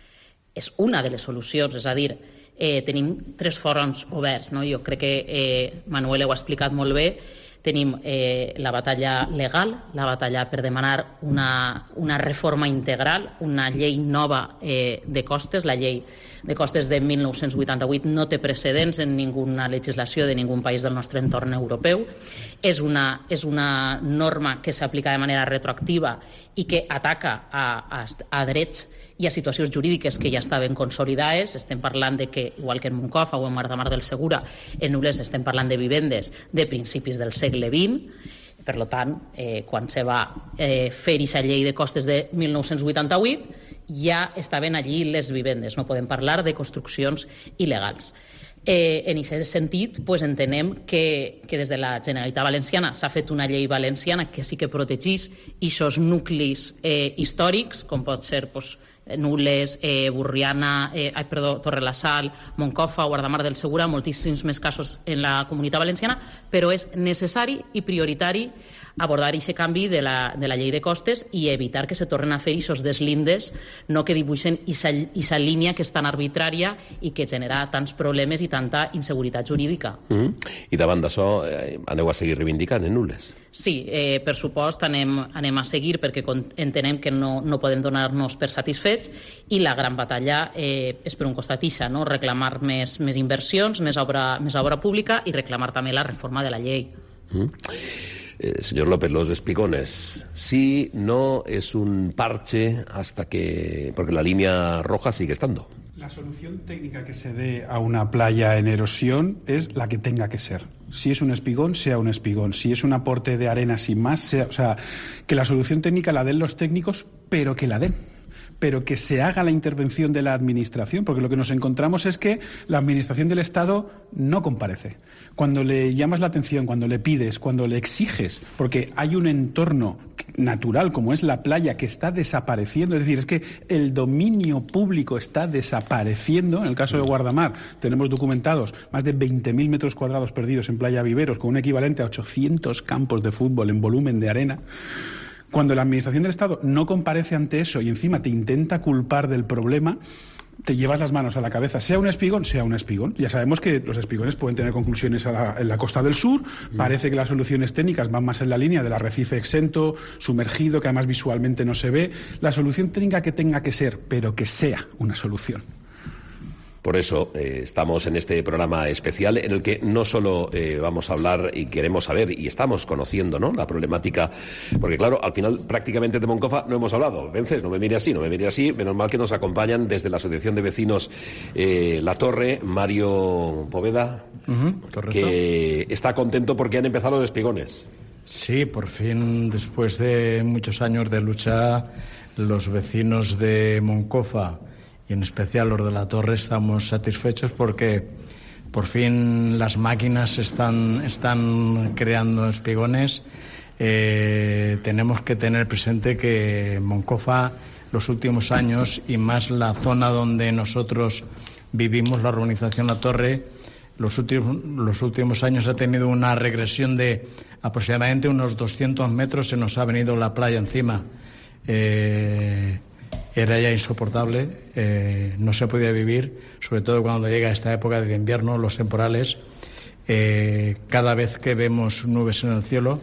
És una de les solucions, és a dir, eh, tenim tres fronts oberts, no? Jo crec que eh, Manuel ho ha explicat molt bé. Tenim eh, la batalla legal, la batalla per demanar una, una reforma integral, una llei nova eh, de costes. La llei de costes de mil nou-cents vuitanta-vuit no té precedents en ninguna legislació de ningun país del nostre entorn europeu. És una, és una norma que s'aplica de manera retroactiva i que ataca a, a, a drets i a situacions jurídiques que ja estaven consolidades. Estem parlant de que, igual que en Moncofa o en Guardamar del Segura, en Nules estem parlant de vivendes de principis del segle vint. Per tant, eh, quan se va eh, fer aquesta llei de costes de mil nou-cents vuitanta-vuit, ja estaven allí les vivendes. No podem parlar de construccions il·legals. Eh, en aquest sentit, pues, entenem que, que des de la Generalitat Valenciana s'ha fet una llei valenciana que sí que protegís aquests nuclis eh, històrics, com pot ser pues, Nules, eh, Burriana, eh, ai, perdó, Torrelasal, Moncofa, Guardamar del Segura, moltíssims més casos en la Comunitat Valenciana, però és necessari i prioritari abordar aquest canvi de la, de la llei de costes i evitar que se tornen a fer aquests deslindes, no que dibuixen aquesta línia que és tan arbitrària i que genera tants problemes i tanta inseguretat jurídica. Mm-hmm. I davant d'això, eh, aneu a seguir reivindicant en Nules? Sí, eh, per supost anem, anem a seguir perquè entenem que no, no podem donar-nos per satisfets, i la gran batalla eh, és per un costat ixa, no? Reclamar més, més inversions, més obra, més obra pública, i reclamar també la reforma de la llei. Mm. Eh, señor López, los espigones, sí, no, es un parche hasta que... porque la línea roja sigue estando. La solución técnica que se dé a una playa en erosión es la que tenga que ser. Si es un espigón, sea un espigón. Si es un aporte de arena sin más, sea... O sea, que la solución técnica la den los técnicos, pero que la den. Pero que se haga la intervención de la Administración, porque lo que nos encontramos es que la Administración del Estado no comparece. Cuando le llamas la atención, cuando le pides, cuando le exiges, porque hay un entorno natural como es la playa que está desapareciendo, es decir, es que el dominio público está desapareciendo. En el caso de Guardamar tenemos documentados más de veinte mil metros cuadrados perdidos en Playa Viveros, con un equivalente a ochocientos campos de fútbol en volumen de arena. Cuando la Administración del Estado no comparece ante eso y encima te intenta culpar del problema, te llevas las manos a la cabeza. Sea un espigón, sea un espigón. Ya sabemos que los espigones pueden tener conclusiones a la, en la costa del sur. Mm. Parece que las soluciones técnicas van más en la línea del arrecife exento, sumergido, que además visualmente no se ve. La solución técnica que tenga que ser, pero que sea una solución. Por eso eh, estamos en este programa especial en el que no solo eh, vamos a hablar y queremos saber y estamos conociendo, ¿no?, la problemática, porque claro, al final prácticamente de Moncofa no hemos hablado. Vences, no me mire así, no me mire así, menos mal que nos acompañan desde la Asociación de Vecinos eh, La Torre, Mario Poveda, uh-huh, correcto, que está contento porque han empezado los espigones. Sí, por fin, después de muchos años de lucha, los vecinos de Moncofa y en especial los de La Torre estamos satisfechos porque por fin las máquinas están, están creando espigones. Eh, tenemos que tener presente que Moncofa los últimos años, y más la zona donde nosotros vivimos, la urbanización La Torre, los últimos, los últimos años ha tenido una regresión de aproximadamente unos doscientos metros, se nos ha venido la playa encima. Eh, Era ya insoportable, eh, no se podía vivir, sobre todo cuando llega esta época del invierno, los temporales. Eh, cada vez que vemos nubes en el cielo,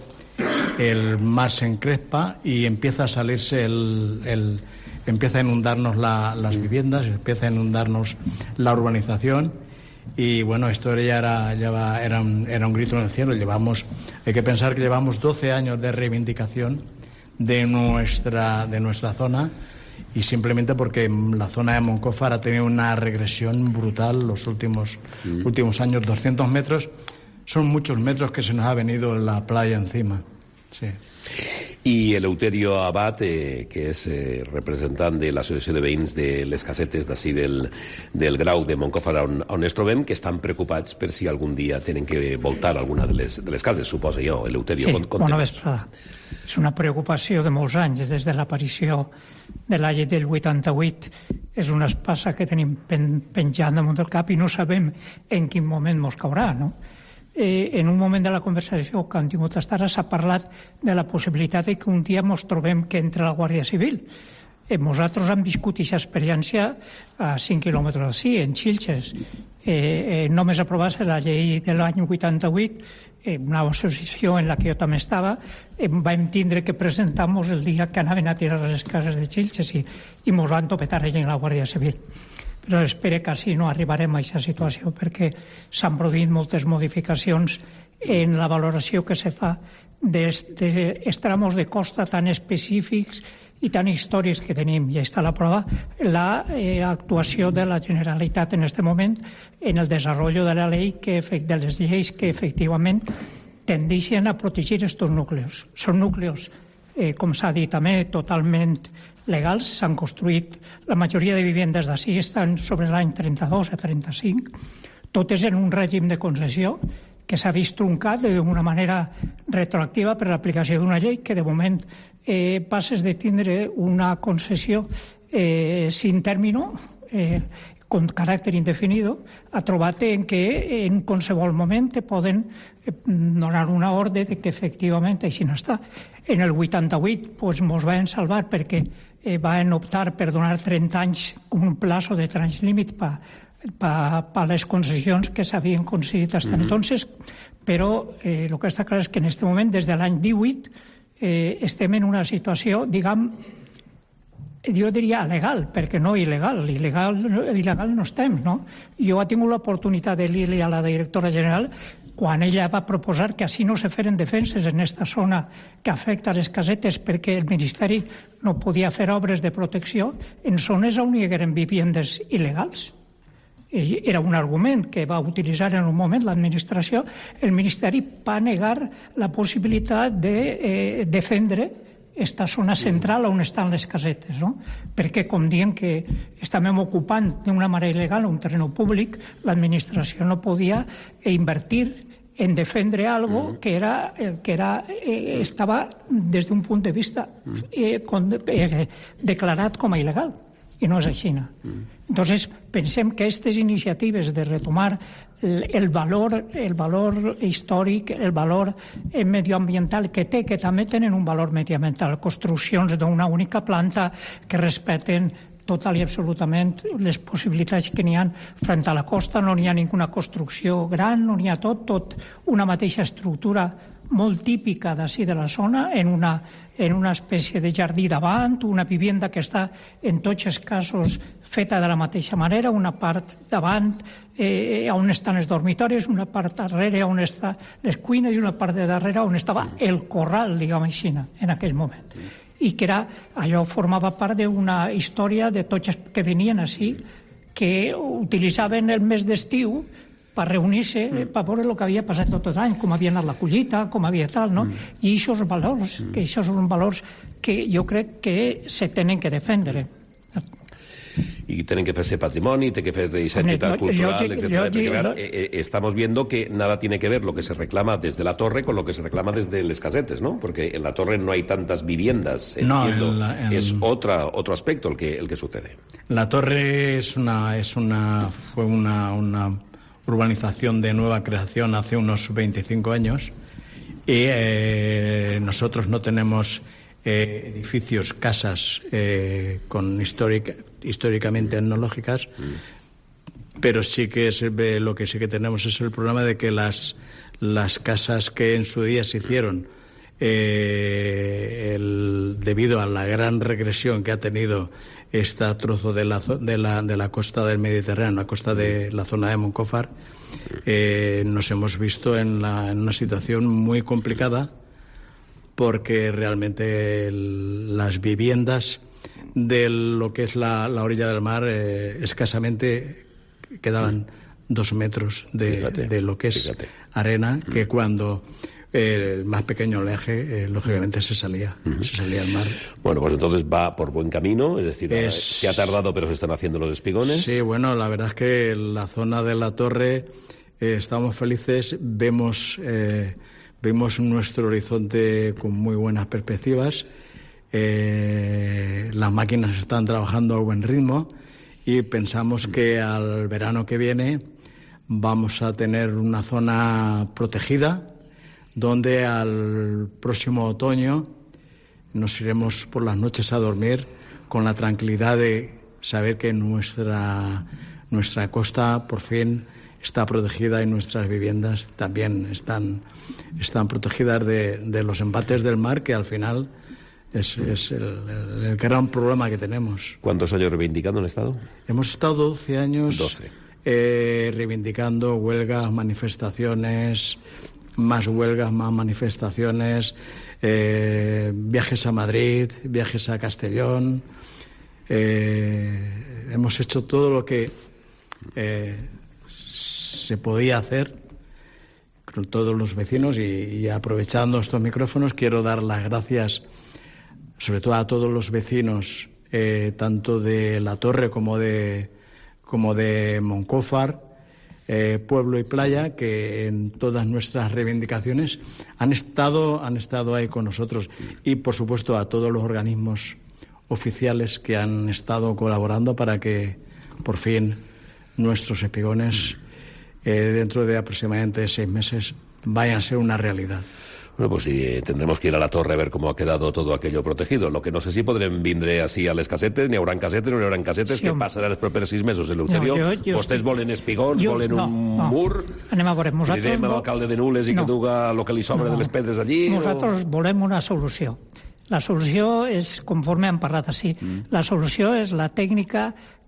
el mar se encrespa y empieza a salirse, el, el, empieza a inundarnos la, las viviendas, empieza a inundarnos la urbanización. Y bueno, esto ya era, ya va, era, un, era un grito en el cielo. Llevamos, hay que pensar que llevamos doce años de reivindicación de nuestra, de nuestra zona, y simplemente porque la zona de Moncofa ha tenido una regresión brutal los últimos, mm. últimos años. doscientos metros son muchos metros que se nos ha venido la playa encima. Sí. I Eleuterio Abad, eh, que és eh, representant de l'Associació de Veïns de les Casetes d'ací del, del Grau de Moncofa, on, on ens trobem, que estan preocupats per si algun dia tenen que voltar alguna de les, de les cases, suposo jo, Eleuterio. Sí, bona vesprada. És una preocupació de molts anys, des de l'aparició de la llei del vuitanta-vuit. És una espasa que tenim pen, penjant damunt del cap i no sabem en quin moment mos caurà, no? Eh, en un moment de la conversació que han tingut fins ara s'ha parlat de la possibilitat de que un dia ens trobem que entra la Guàrdia Civil. Eh, nosaltres hem viscut aquesta experiència a cinc quilòmetres d'ací, en Xilxes. Eh, eh, només aprovar-se la llei de l'any vuitanta-vuit, eh, una associació en la que jo també estava, eh, vam tindre que presentar-nos el dia que anaven a tirar les cases de Xilxes i, i ens van topetar allà en la Guàrdia Civil. Però espero que així no arribarem a aquesta situació, perquè s'han produït moltes modificacions en la valoració que se fa dels tramos de costa tan específics i tan històrics que tenim. I està la prova, l'actuació de la Generalitat en aquest moment en el desenvolupament de la llei, que, de les lleis que efectivament tendeixen a protegir aquests núcleos. Són núcleos, eh, com s'ha dit també, totalment legals, s'han construït, la majoria de vivendes d'ací estan sobre l'any trenta-dos a trenta-cinc, totes en un règim de concessió que s'ha vist truncat d'una manera retroactiva per l'aplicació d'una llei que de moment eh, passes de tindre una concessió eh, sin término, eh, con caràcter indefinido, ha trobat en que en qualsevol moment te poden donar una ordre de que efectivament així no està. En el vuitanta-vuit pues, ens van salvar perquè eh, van optar per donar trenta anys com un plazo de tranys límit per pa, pa les concessions que s'havien concedit fins mm-hmm. entonces, però eh, el que està clar és que en aquest moment, des de l'any divuit, eh, estem en una situació, diguem, jo diria legal, perquè no il·legal. Il·legal, il·legal no estem, no? Jo he tingut l'oportunitat de dir-li a la directora general quan ella va proposar que així no se feren defenses en aquesta zona que afecta les casetes perquè el Ministeri no podia fer obres de protecció en zones on hi hagueren viviendes il·legals. Era un argument que va utilitzar en un moment l'administració. El Ministeri va negar la possibilitat de eh, defendre esta zona central on estan les casetes, no? Perquè, com dient que estàvem ocupant d'una manera il·legal un terreny públic, l'administració no podia invertir en defendre algo que era que era eh, estava des d'un punt de vista eh, con, eh, declarat com a il·legal, i no és així. Entonces, pensem que aquestes iniciatives de retomar el, el valor el valor històric, el valor eh, medioambiental que té, que també tenen un valor medioambiental, construccions d'una única planta que respecten total i absolutament les possibilitats que n'hi ha front a la costa. No n'hi ha ninguna construcció gran, no n'hi ha tot, tot una mateixa estructura molt típica d'ací de la zona, en una, en una espècie de jardí davant, una vivienda que està en tots els casos feta de la mateixa manera, una part davant eh, on estan els dormitoris, una part darrere on estan les cuines i una part de darrere on estava el corral, diguem així, en aquell moment. I que era, allò formava part d'una història de tots els que venien així, que utilitzaven el mes d'estiu per reunir-se, mm. per veure el que havia passat tot l'any, com havia anat la collita, com havia tal, no? Mm. I aquests valors, mm. que aquests són valors que jo crec que se tenen que defendre. Y tienen que hacerse patrimonio, tienen que hacer identidad cultural, yo, etcétera. Yo, yo, ver, eh, estamos viendo que nada tiene que ver lo que se reclama desde la torre con lo que se reclama desde les casetes, ¿no? Porque en la torre no hay tantas viviendas, entiendo. No, en la, en... Es otra, otro aspecto el que, el que sucede. La torre es una, es una, fue una, una urbanización de nueva creación hace unos veinticinco años y eh, nosotros no tenemos eh, edificios, casas eh, con histórica, históricamente etnológicas, mm. pero sí que es, lo que sí que tenemos es el problema de que las, las casas que en su día se hicieron eh, el, debido a la gran regresión que ha tenido este trozo de la, de la, de la costa del Mediterráneo, la costa de la zona de Moncófar, eh, nos hemos visto en, la, en una situación muy complicada porque realmente el, las viviendas de lo que es la, la orilla del mar eh, escasamente quedaban dos metros de, fíjate, de lo que es fíjate. arena, que cuando eh, el más pequeño oleaje, eh, lógicamente se salía, uh-huh. se salía al mar. Bueno, pues entonces va por buen camino, es decir, es... se ha tardado pero se están haciendo los espigones. Sí, bueno, la verdad es que la zona de la torre eh, estamos felices, vemos, eh, vemos nuestro horizonte con muy buenas perspectivas. Eh, las máquinas están trabajando a buen ritmo y pensamos que al verano que viene vamos a tener una zona protegida donde al próximo otoño nos iremos por las noches a dormir con la tranquilidad de saber que nuestra, nuestra costa por fin está protegida y nuestras viviendas también están, están protegidas de, de los embates del mar, que al final es, es el, el, el gran problema que tenemos. ¿Cuántos años reivindicando han estado? Hemos estado doce años doce. Eh, reivindicando huelgas, manifestaciones, más huelgas, más manifestaciones, eh, viajes a Madrid, viajes a Castellón. Eh, hemos hecho todo lo que eh, se podía hacer con todos los vecinos y, y aprovechando estos micrófonos quiero dar las gracias sobre todo a todos los vecinos, eh, tanto de La Torre como de, como de Moncófar, eh, pueblo y playa, que en todas nuestras reivindicaciones han estado, han estado ahí con nosotros. Y, por supuesto, a todos los organismos oficiales que han estado colaborando para que, por fin, nuestros espigones, eh, dentro de aproximadamente seis meses, vayan a ser una realidad. Bueno, pues sí, eh, tendremos que ir a la torre a ver cómo ha quedado todo aquello protegido. Lo que no sé si podrem vindre així a les casetes, ni hauran casetes, ni hauran casetes, sí, que passaran els propers sis mesos. Eleuterio, no, vostès estic... volen espigons, jo, volen no, un no. mur... Anem a veure, nosaltres... Cridem a l'alcalde de Nules i no. que duga el que li sobra no. de les pedres allí... Nosaltres o... volem una solució. La solució és, conforme hem parlat així, mm. la solució és la tècnica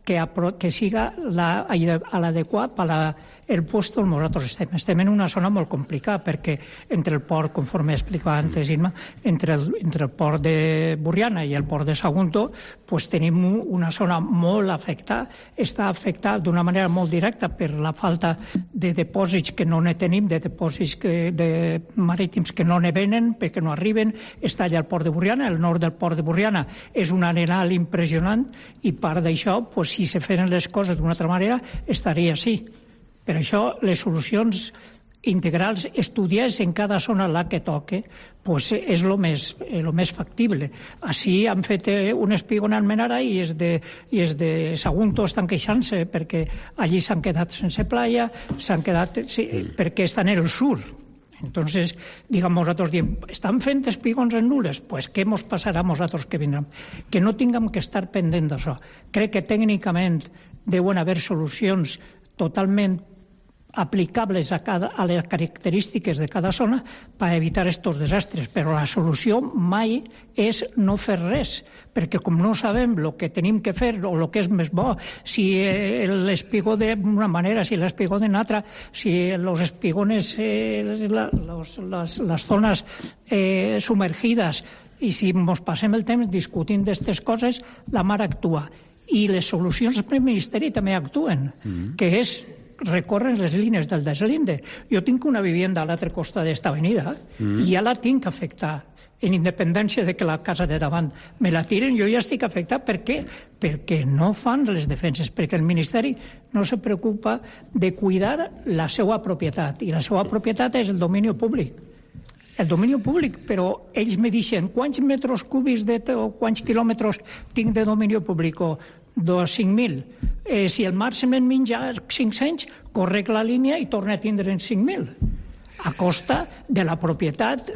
que, que siga la, l'adequat per a el puesto on nosaltres estem. Estem en una zona molt complicada perquè entre el port, conforme explicava antes Irma, entre el, entre el port de Burriana i el port de Sagunto, pues tenim una zona molt afectada, està afectada d'una manera molt directa per la falta de dipòsits que no ne tenim, de dipòsits que, de marítims que no ne venen, perquè no arriben, està allà el port de Burriana, el nord del port de Burriana és un arenal impressionant i part d'això, pues, si se feren les coses d'una altra manera, estaria així. Per això, les solucions integrals, estudiades en cada zona la que toque, pues és el més, el més factible. Així han fet un espigón al Menara i és de, i és de Sagunto estan queixant-se perquè allí s'han quedat sense playa, s'han quedat, sí, perquè estan en el sur. Entonces, digamos, nosaltres diem, estan fent espigons en nules? Pues què ens passarà a nosaltres que vindrem? Que no tinguem que estar pendent d'això. Crec que tècnicament deuen haver solucions totalment aplicables a, cada, a les característiques de cada zona per evitar aquests desastres, però la solució mai és no fer res, perquè com no sabem el que tenim que fer o el que és més bo, si l'espigó d'una manera, si l'espigó d'una altra, si els espigones, eh, la, los, les, les zones eh, submergides, i si ens passem el temps discutint d'aquestes coses, la mar actua. I les solucions del Ministeri també actuen, mm. que és recorren les línies del deslinde. Jo tinc una vivienda a l'altra costa d'esta avenida mm. i ja la tinc afectada. En independència de que la casa de davant me la tiren, jo ja estic afectat. Per què? Perquè no fan les defenses, perquè el Ministeri no se preocupa de cuidar la seva propietat, i la seva propietat és el domini públic. El domini públic, però ells me deixen quants metres cúbics de, o quants quilòmetres tinc de domini públic, o cinc mil. Eh, si el mar se me'n menja cinc-cents, correc la línia i torna a tindre en cinc mil. A costa de la propietat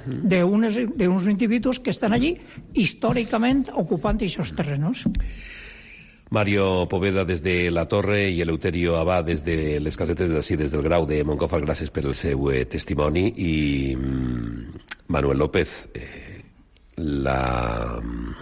d'uns individus que estan allí històricament ocupant aquests terrenos. Mario Poveda desde la Torre i Eleuterio Abad des de les casetes d'ací, des del Grau de Moncofa. Gràcies per el seu eh, testimoni. I Manuel López, eh, la...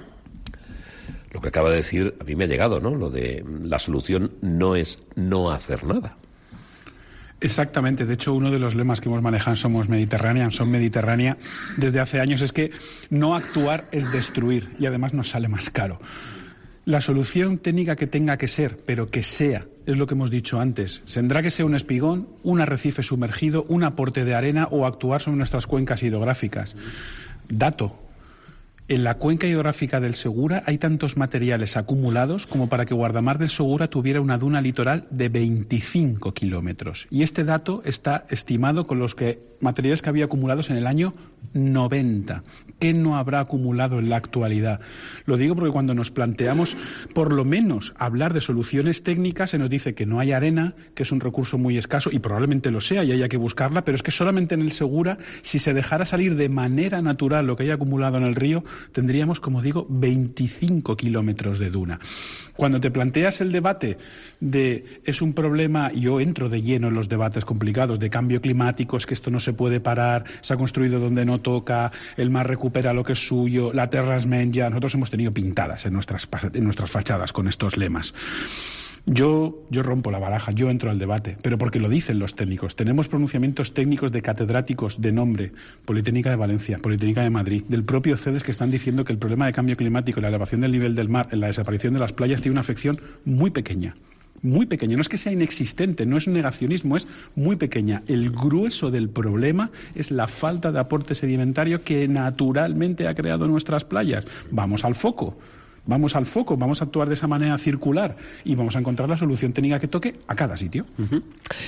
lo que acaba de decir a mí me ha llegado, ¿no? Lo de la solución no es no hacer nada. Exactamente. De hecho, uno de los lemas que hemos manejado en Somos Mediterránea, Son Mediterránea, desde hace años es que no actuar es destruir y además nos sale más caro. La solución técnica que tenga que ser, pero que sea, es lo que hemos dicho antes. Tendrá que ser un espigón, un arrecife sumergido, un aporte de arena o actuar sobre nuestras cuencas hidrográficas. Dato. En la cuenca hidrográfica del Segura hay tantos materiales acumulados como para que Guardamar del Segura tuviera una duna litoral de veinticinco kilómetros. Y este dato está estimado con los que, materiales que había acumulados en el año noventa. ¿Qué no habrá acumulado en la actualidad? Lo digo porque cuando nos planteamos, por lo menos, hablar de soluciones técnicas, se nos dice que no hay arena, que es un recurso muy escaso, y probablemente lo sea y haya que buscarla, pero es que solamente en el Segura, si se dejara salir de manera natural lo que haya acumulado en el río, tendríamos, como digo, veinticinco kilómetros de duna. Cuando te planteas el debate de es un problema, y yo entro de lleno en los debates complicados de cambio climático, es que esto no se puede parar, se ha construido donde no toca, el mar recupera lo que es suyo, la terra es menja. Nosotros hemos tenido pintadas en nuestras, en nuestras fachadas con estos lemas. Yo, yo rompo la baraja, yo entro al debate, pero porque lo dicen los técnicos. Tenemos pronunciamientos técnicos de catedráticos de nombre, Politécnica de Valencia, Politécnica de Madrid, del propio CEDES, que están diciendo que el problema de cambio climático y la elevación del nivel del mar, la desaparición de las playas, tiene una afección muy pequeña. Muy pequeña, no es que sea inexistente, no es un negacionismo, es muy pequeña. El grueso del problema es la falta de aporte sedimentario que naturalmente ha creado nuestras playas. Vamos al foco. Vamos al foco, vamos a actuar de esa manera circular y vamos a encontrar la solución técnica que toque a cada sitio. Uh-huh.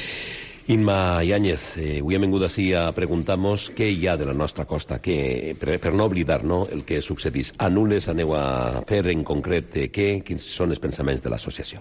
Imma Yáñez, eh, avui hem vingut així a preguntar-nos què hi ha de la nostra costa, que, per, per no oblidar, no, el que succeeix. A Nules aneu a fer en concret eh, què, quins són els pensaments de l'associació?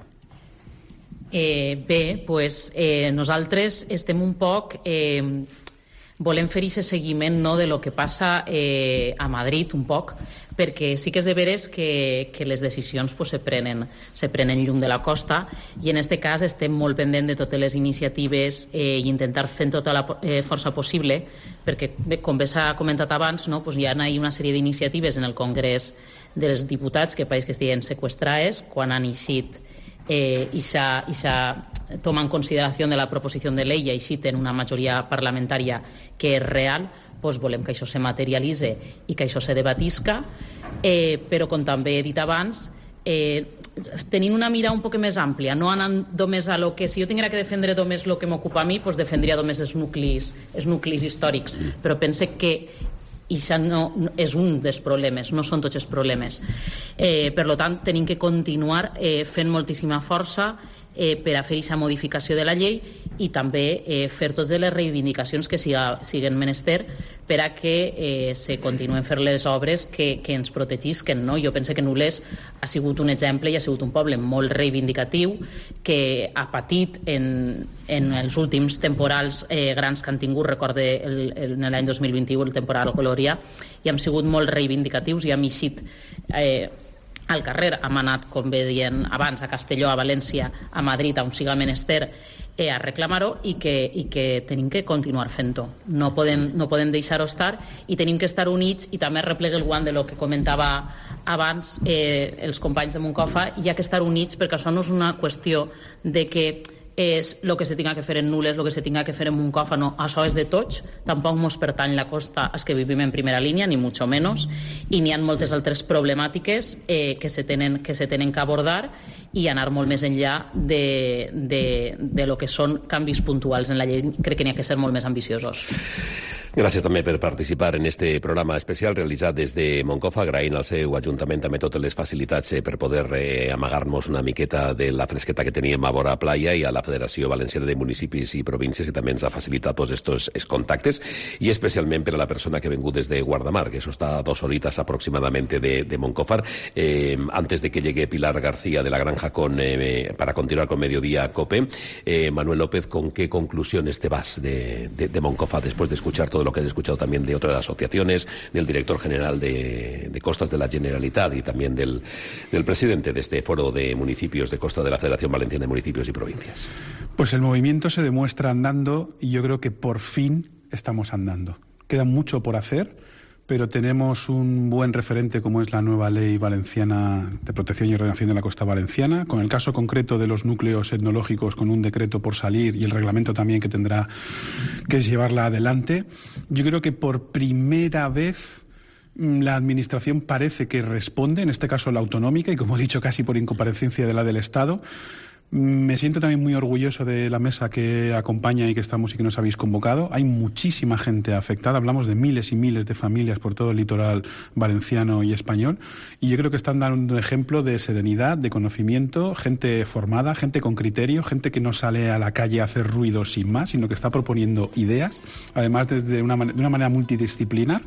Eh, bé, pues, eh, nosaltres estem un poc... Eh, volem fer aquest seguiment, no, de lo que passa eh, a Madrid un poc, perquè sí que és de veres que, que les decisions pues, se, prenen, se prenen llum de la costa, i en aquest cas estem molt pendent de totes les iniciatives eh, i intentar fer tota la eh, força possible, perquè bé, com bé s'ha comentat abans, no, pues, hi ha una sèrie d'iniciatives en el Congrés dels Diputats que pareix que estiguen seqüestrades quan han eixit eh, y se toma en consideració de la proposició de llei i així ten una majoria parlamentària que és real, doncs volem que això se materialitze i que això se debatisca, eh, però com també he dit abans, eh, tenint una mirada un poc més àmplia, no anant només a lo que... Si jo tinguera que defendre només el que m'ocupa a mi, doncs defendria només els nuclis, els nuclis històrics, però pense que i això no, és un dels problemes, no són tots els problemes. Eh, per tant, tenim que continuar eh, fent moltíssima força eh, per a fer aquesta modificació de la llei i també eh, fer totes les reivindicacions que siga, siguen menester per a que eh, se continuen fent les obres que, que ens protegisquen. No? Jo penso que Nules ha sigut un exemple i ha sigut un poble molt reivindicatiu que ha patit en, en els últims temporals eh, grans que han tingut, recorde el, el, en l'any dos mil vint-i-u el temporal Glòria, i han sigut molt reivindicatius i hem eixit eh, al carrer, hem anat, com bé dient abans, a Castelló, a València, a Madrid, on siga menester, eh, a reclamar-ho i que, i que tenim que continuar fent-ho. No podem, no podem deixar-ho estar i tenim que estar units i també replegue el guant de lo que comentava abans eh, els companys de Moncofa, hi ha que estar units perquè això no és una qüestió de que és el que se tinga que fer en Nules, el que se tinga que fer en Moncofa, no, això és de tots, tampoc mos pertany la costa als que vivim en primera línia, ni mucho menos, i n'hi ha moltes altres problemàtiques eh, que, se tenen, que se tenen que abordar i anar molt més enllà de, de, de lo que són canvis puntuals en la llei. Crec que n'hi ha que ser molt més ambiciosos. Gràcies també per participar en este programa especial realitzat des de Moncofa, agraint al seu Ajuntament també totes les facilitats eh, per poder eh, amagar-nos una miqueta de la fresqueta que teníem a vora playa i a la Federació Valenciana de Municipis i Províncies que també ens ha facilitat pues, estos es contactes i especialment per a la persona que ha vengut des de Guardamar, que eso està a dos horitas aproximadamente de, de Moncofar. Eh, antes de que llegue Pilar García de la Granja con, eh, para continuar con Mediodía Cope, eh, Manuel López, ¿con qué conclusiones te vas de, de, de Moncofa después de escuchar todo lo que has escuchado también de otras asociaciones, del director general de, de Costas de la Generalitat y también del, del presidente de este foro de municipios de costa de la Federación Valenciana de Municipios y Provincias? Pues el movimiento se demuestra andando y yo creo que por fin estamos andando. Queda mucho por hacer, pero tenemos un buen referente como es la nueva Ley Valenciana de Protección y Ordenación de la Costa Valenciana, con el caso concreto de los núcleos etnológicos con un decreto por salir y el reglamento también que tendrá que llevarla adelante. Yo creo que por primera vez la Administración parece que responde, en este caso la autonómica, y como he dicho casi por incomparecencia de la del Estado. Me siento también muy orgulloso de la mesa que acompaña y que estamos y que nos habéis convocado. Hay muchísima gente afectada, hablamos de miles y miles de familias por todo el litoral valenciano y español, y yo creo que están dando un ejemplo de serenidad, de conocimiento, gente formada, gente con criterio, gente que no sale a la calle a hacer ruido sin más, sino que está proponiendo ideas, además desde una, de una manera multidisciplinar.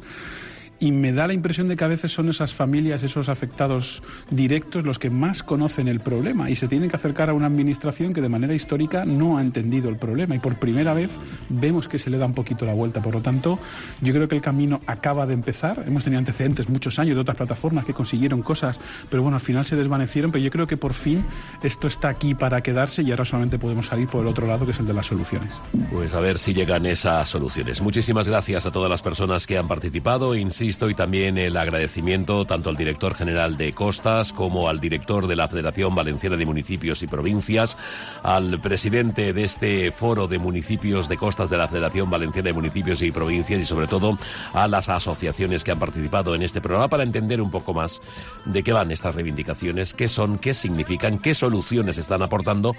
Y me da la impresión de que a veces son esas familias, esos afectados directos, los que más conocen el problema y se tienen que acercar a una administración que de manera histórica no ha entendido el problema. Y por primera vez vemos que se le da un poquito la vuelta. Por lo tanto, yo creo que el camino acaba de empezar. Hemos tenido antecedentes muchos años de otras plataformas que consiguieron cosas, pero bueno, al final se desvanecieron. Pero yo creo que por fin esto está aquí para quedarse y ahora solamente podemos salir por el otro lado, que es el de las soluciones. Pues a ver si llegan esas soluciones. Muchísimas gracias a todas las personas que han participado. Insisto, y también el agradecimiento tanto al director general de Costas como al director de la Federación Valenciana de Municipios y Provincias, al presidente de este foro de municipios de costas de la Federación Valenciana de Municipios y Provincias y sobre todo a las asociaciones que han participado en este programa para entender un poco más de qué van estas reivindicaciones, qué son, qué significan, qué soluciones están aportando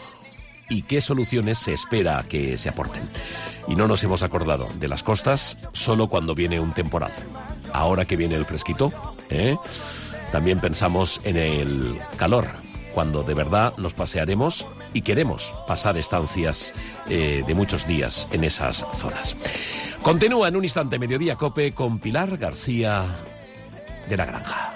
y qué soluciones se espera que se aporten. Y no nos hemos acordado de las costas solo cuando viene un temporal. Ahora que viene el fresquito, ¿eh? También pensamos en el calor, cuando de verdad nos pasearemos y queremos pasar estancias eh, de muchos días en esas zonas. Continúa en un instante Mediodía Cope con Pilar García de la Granja.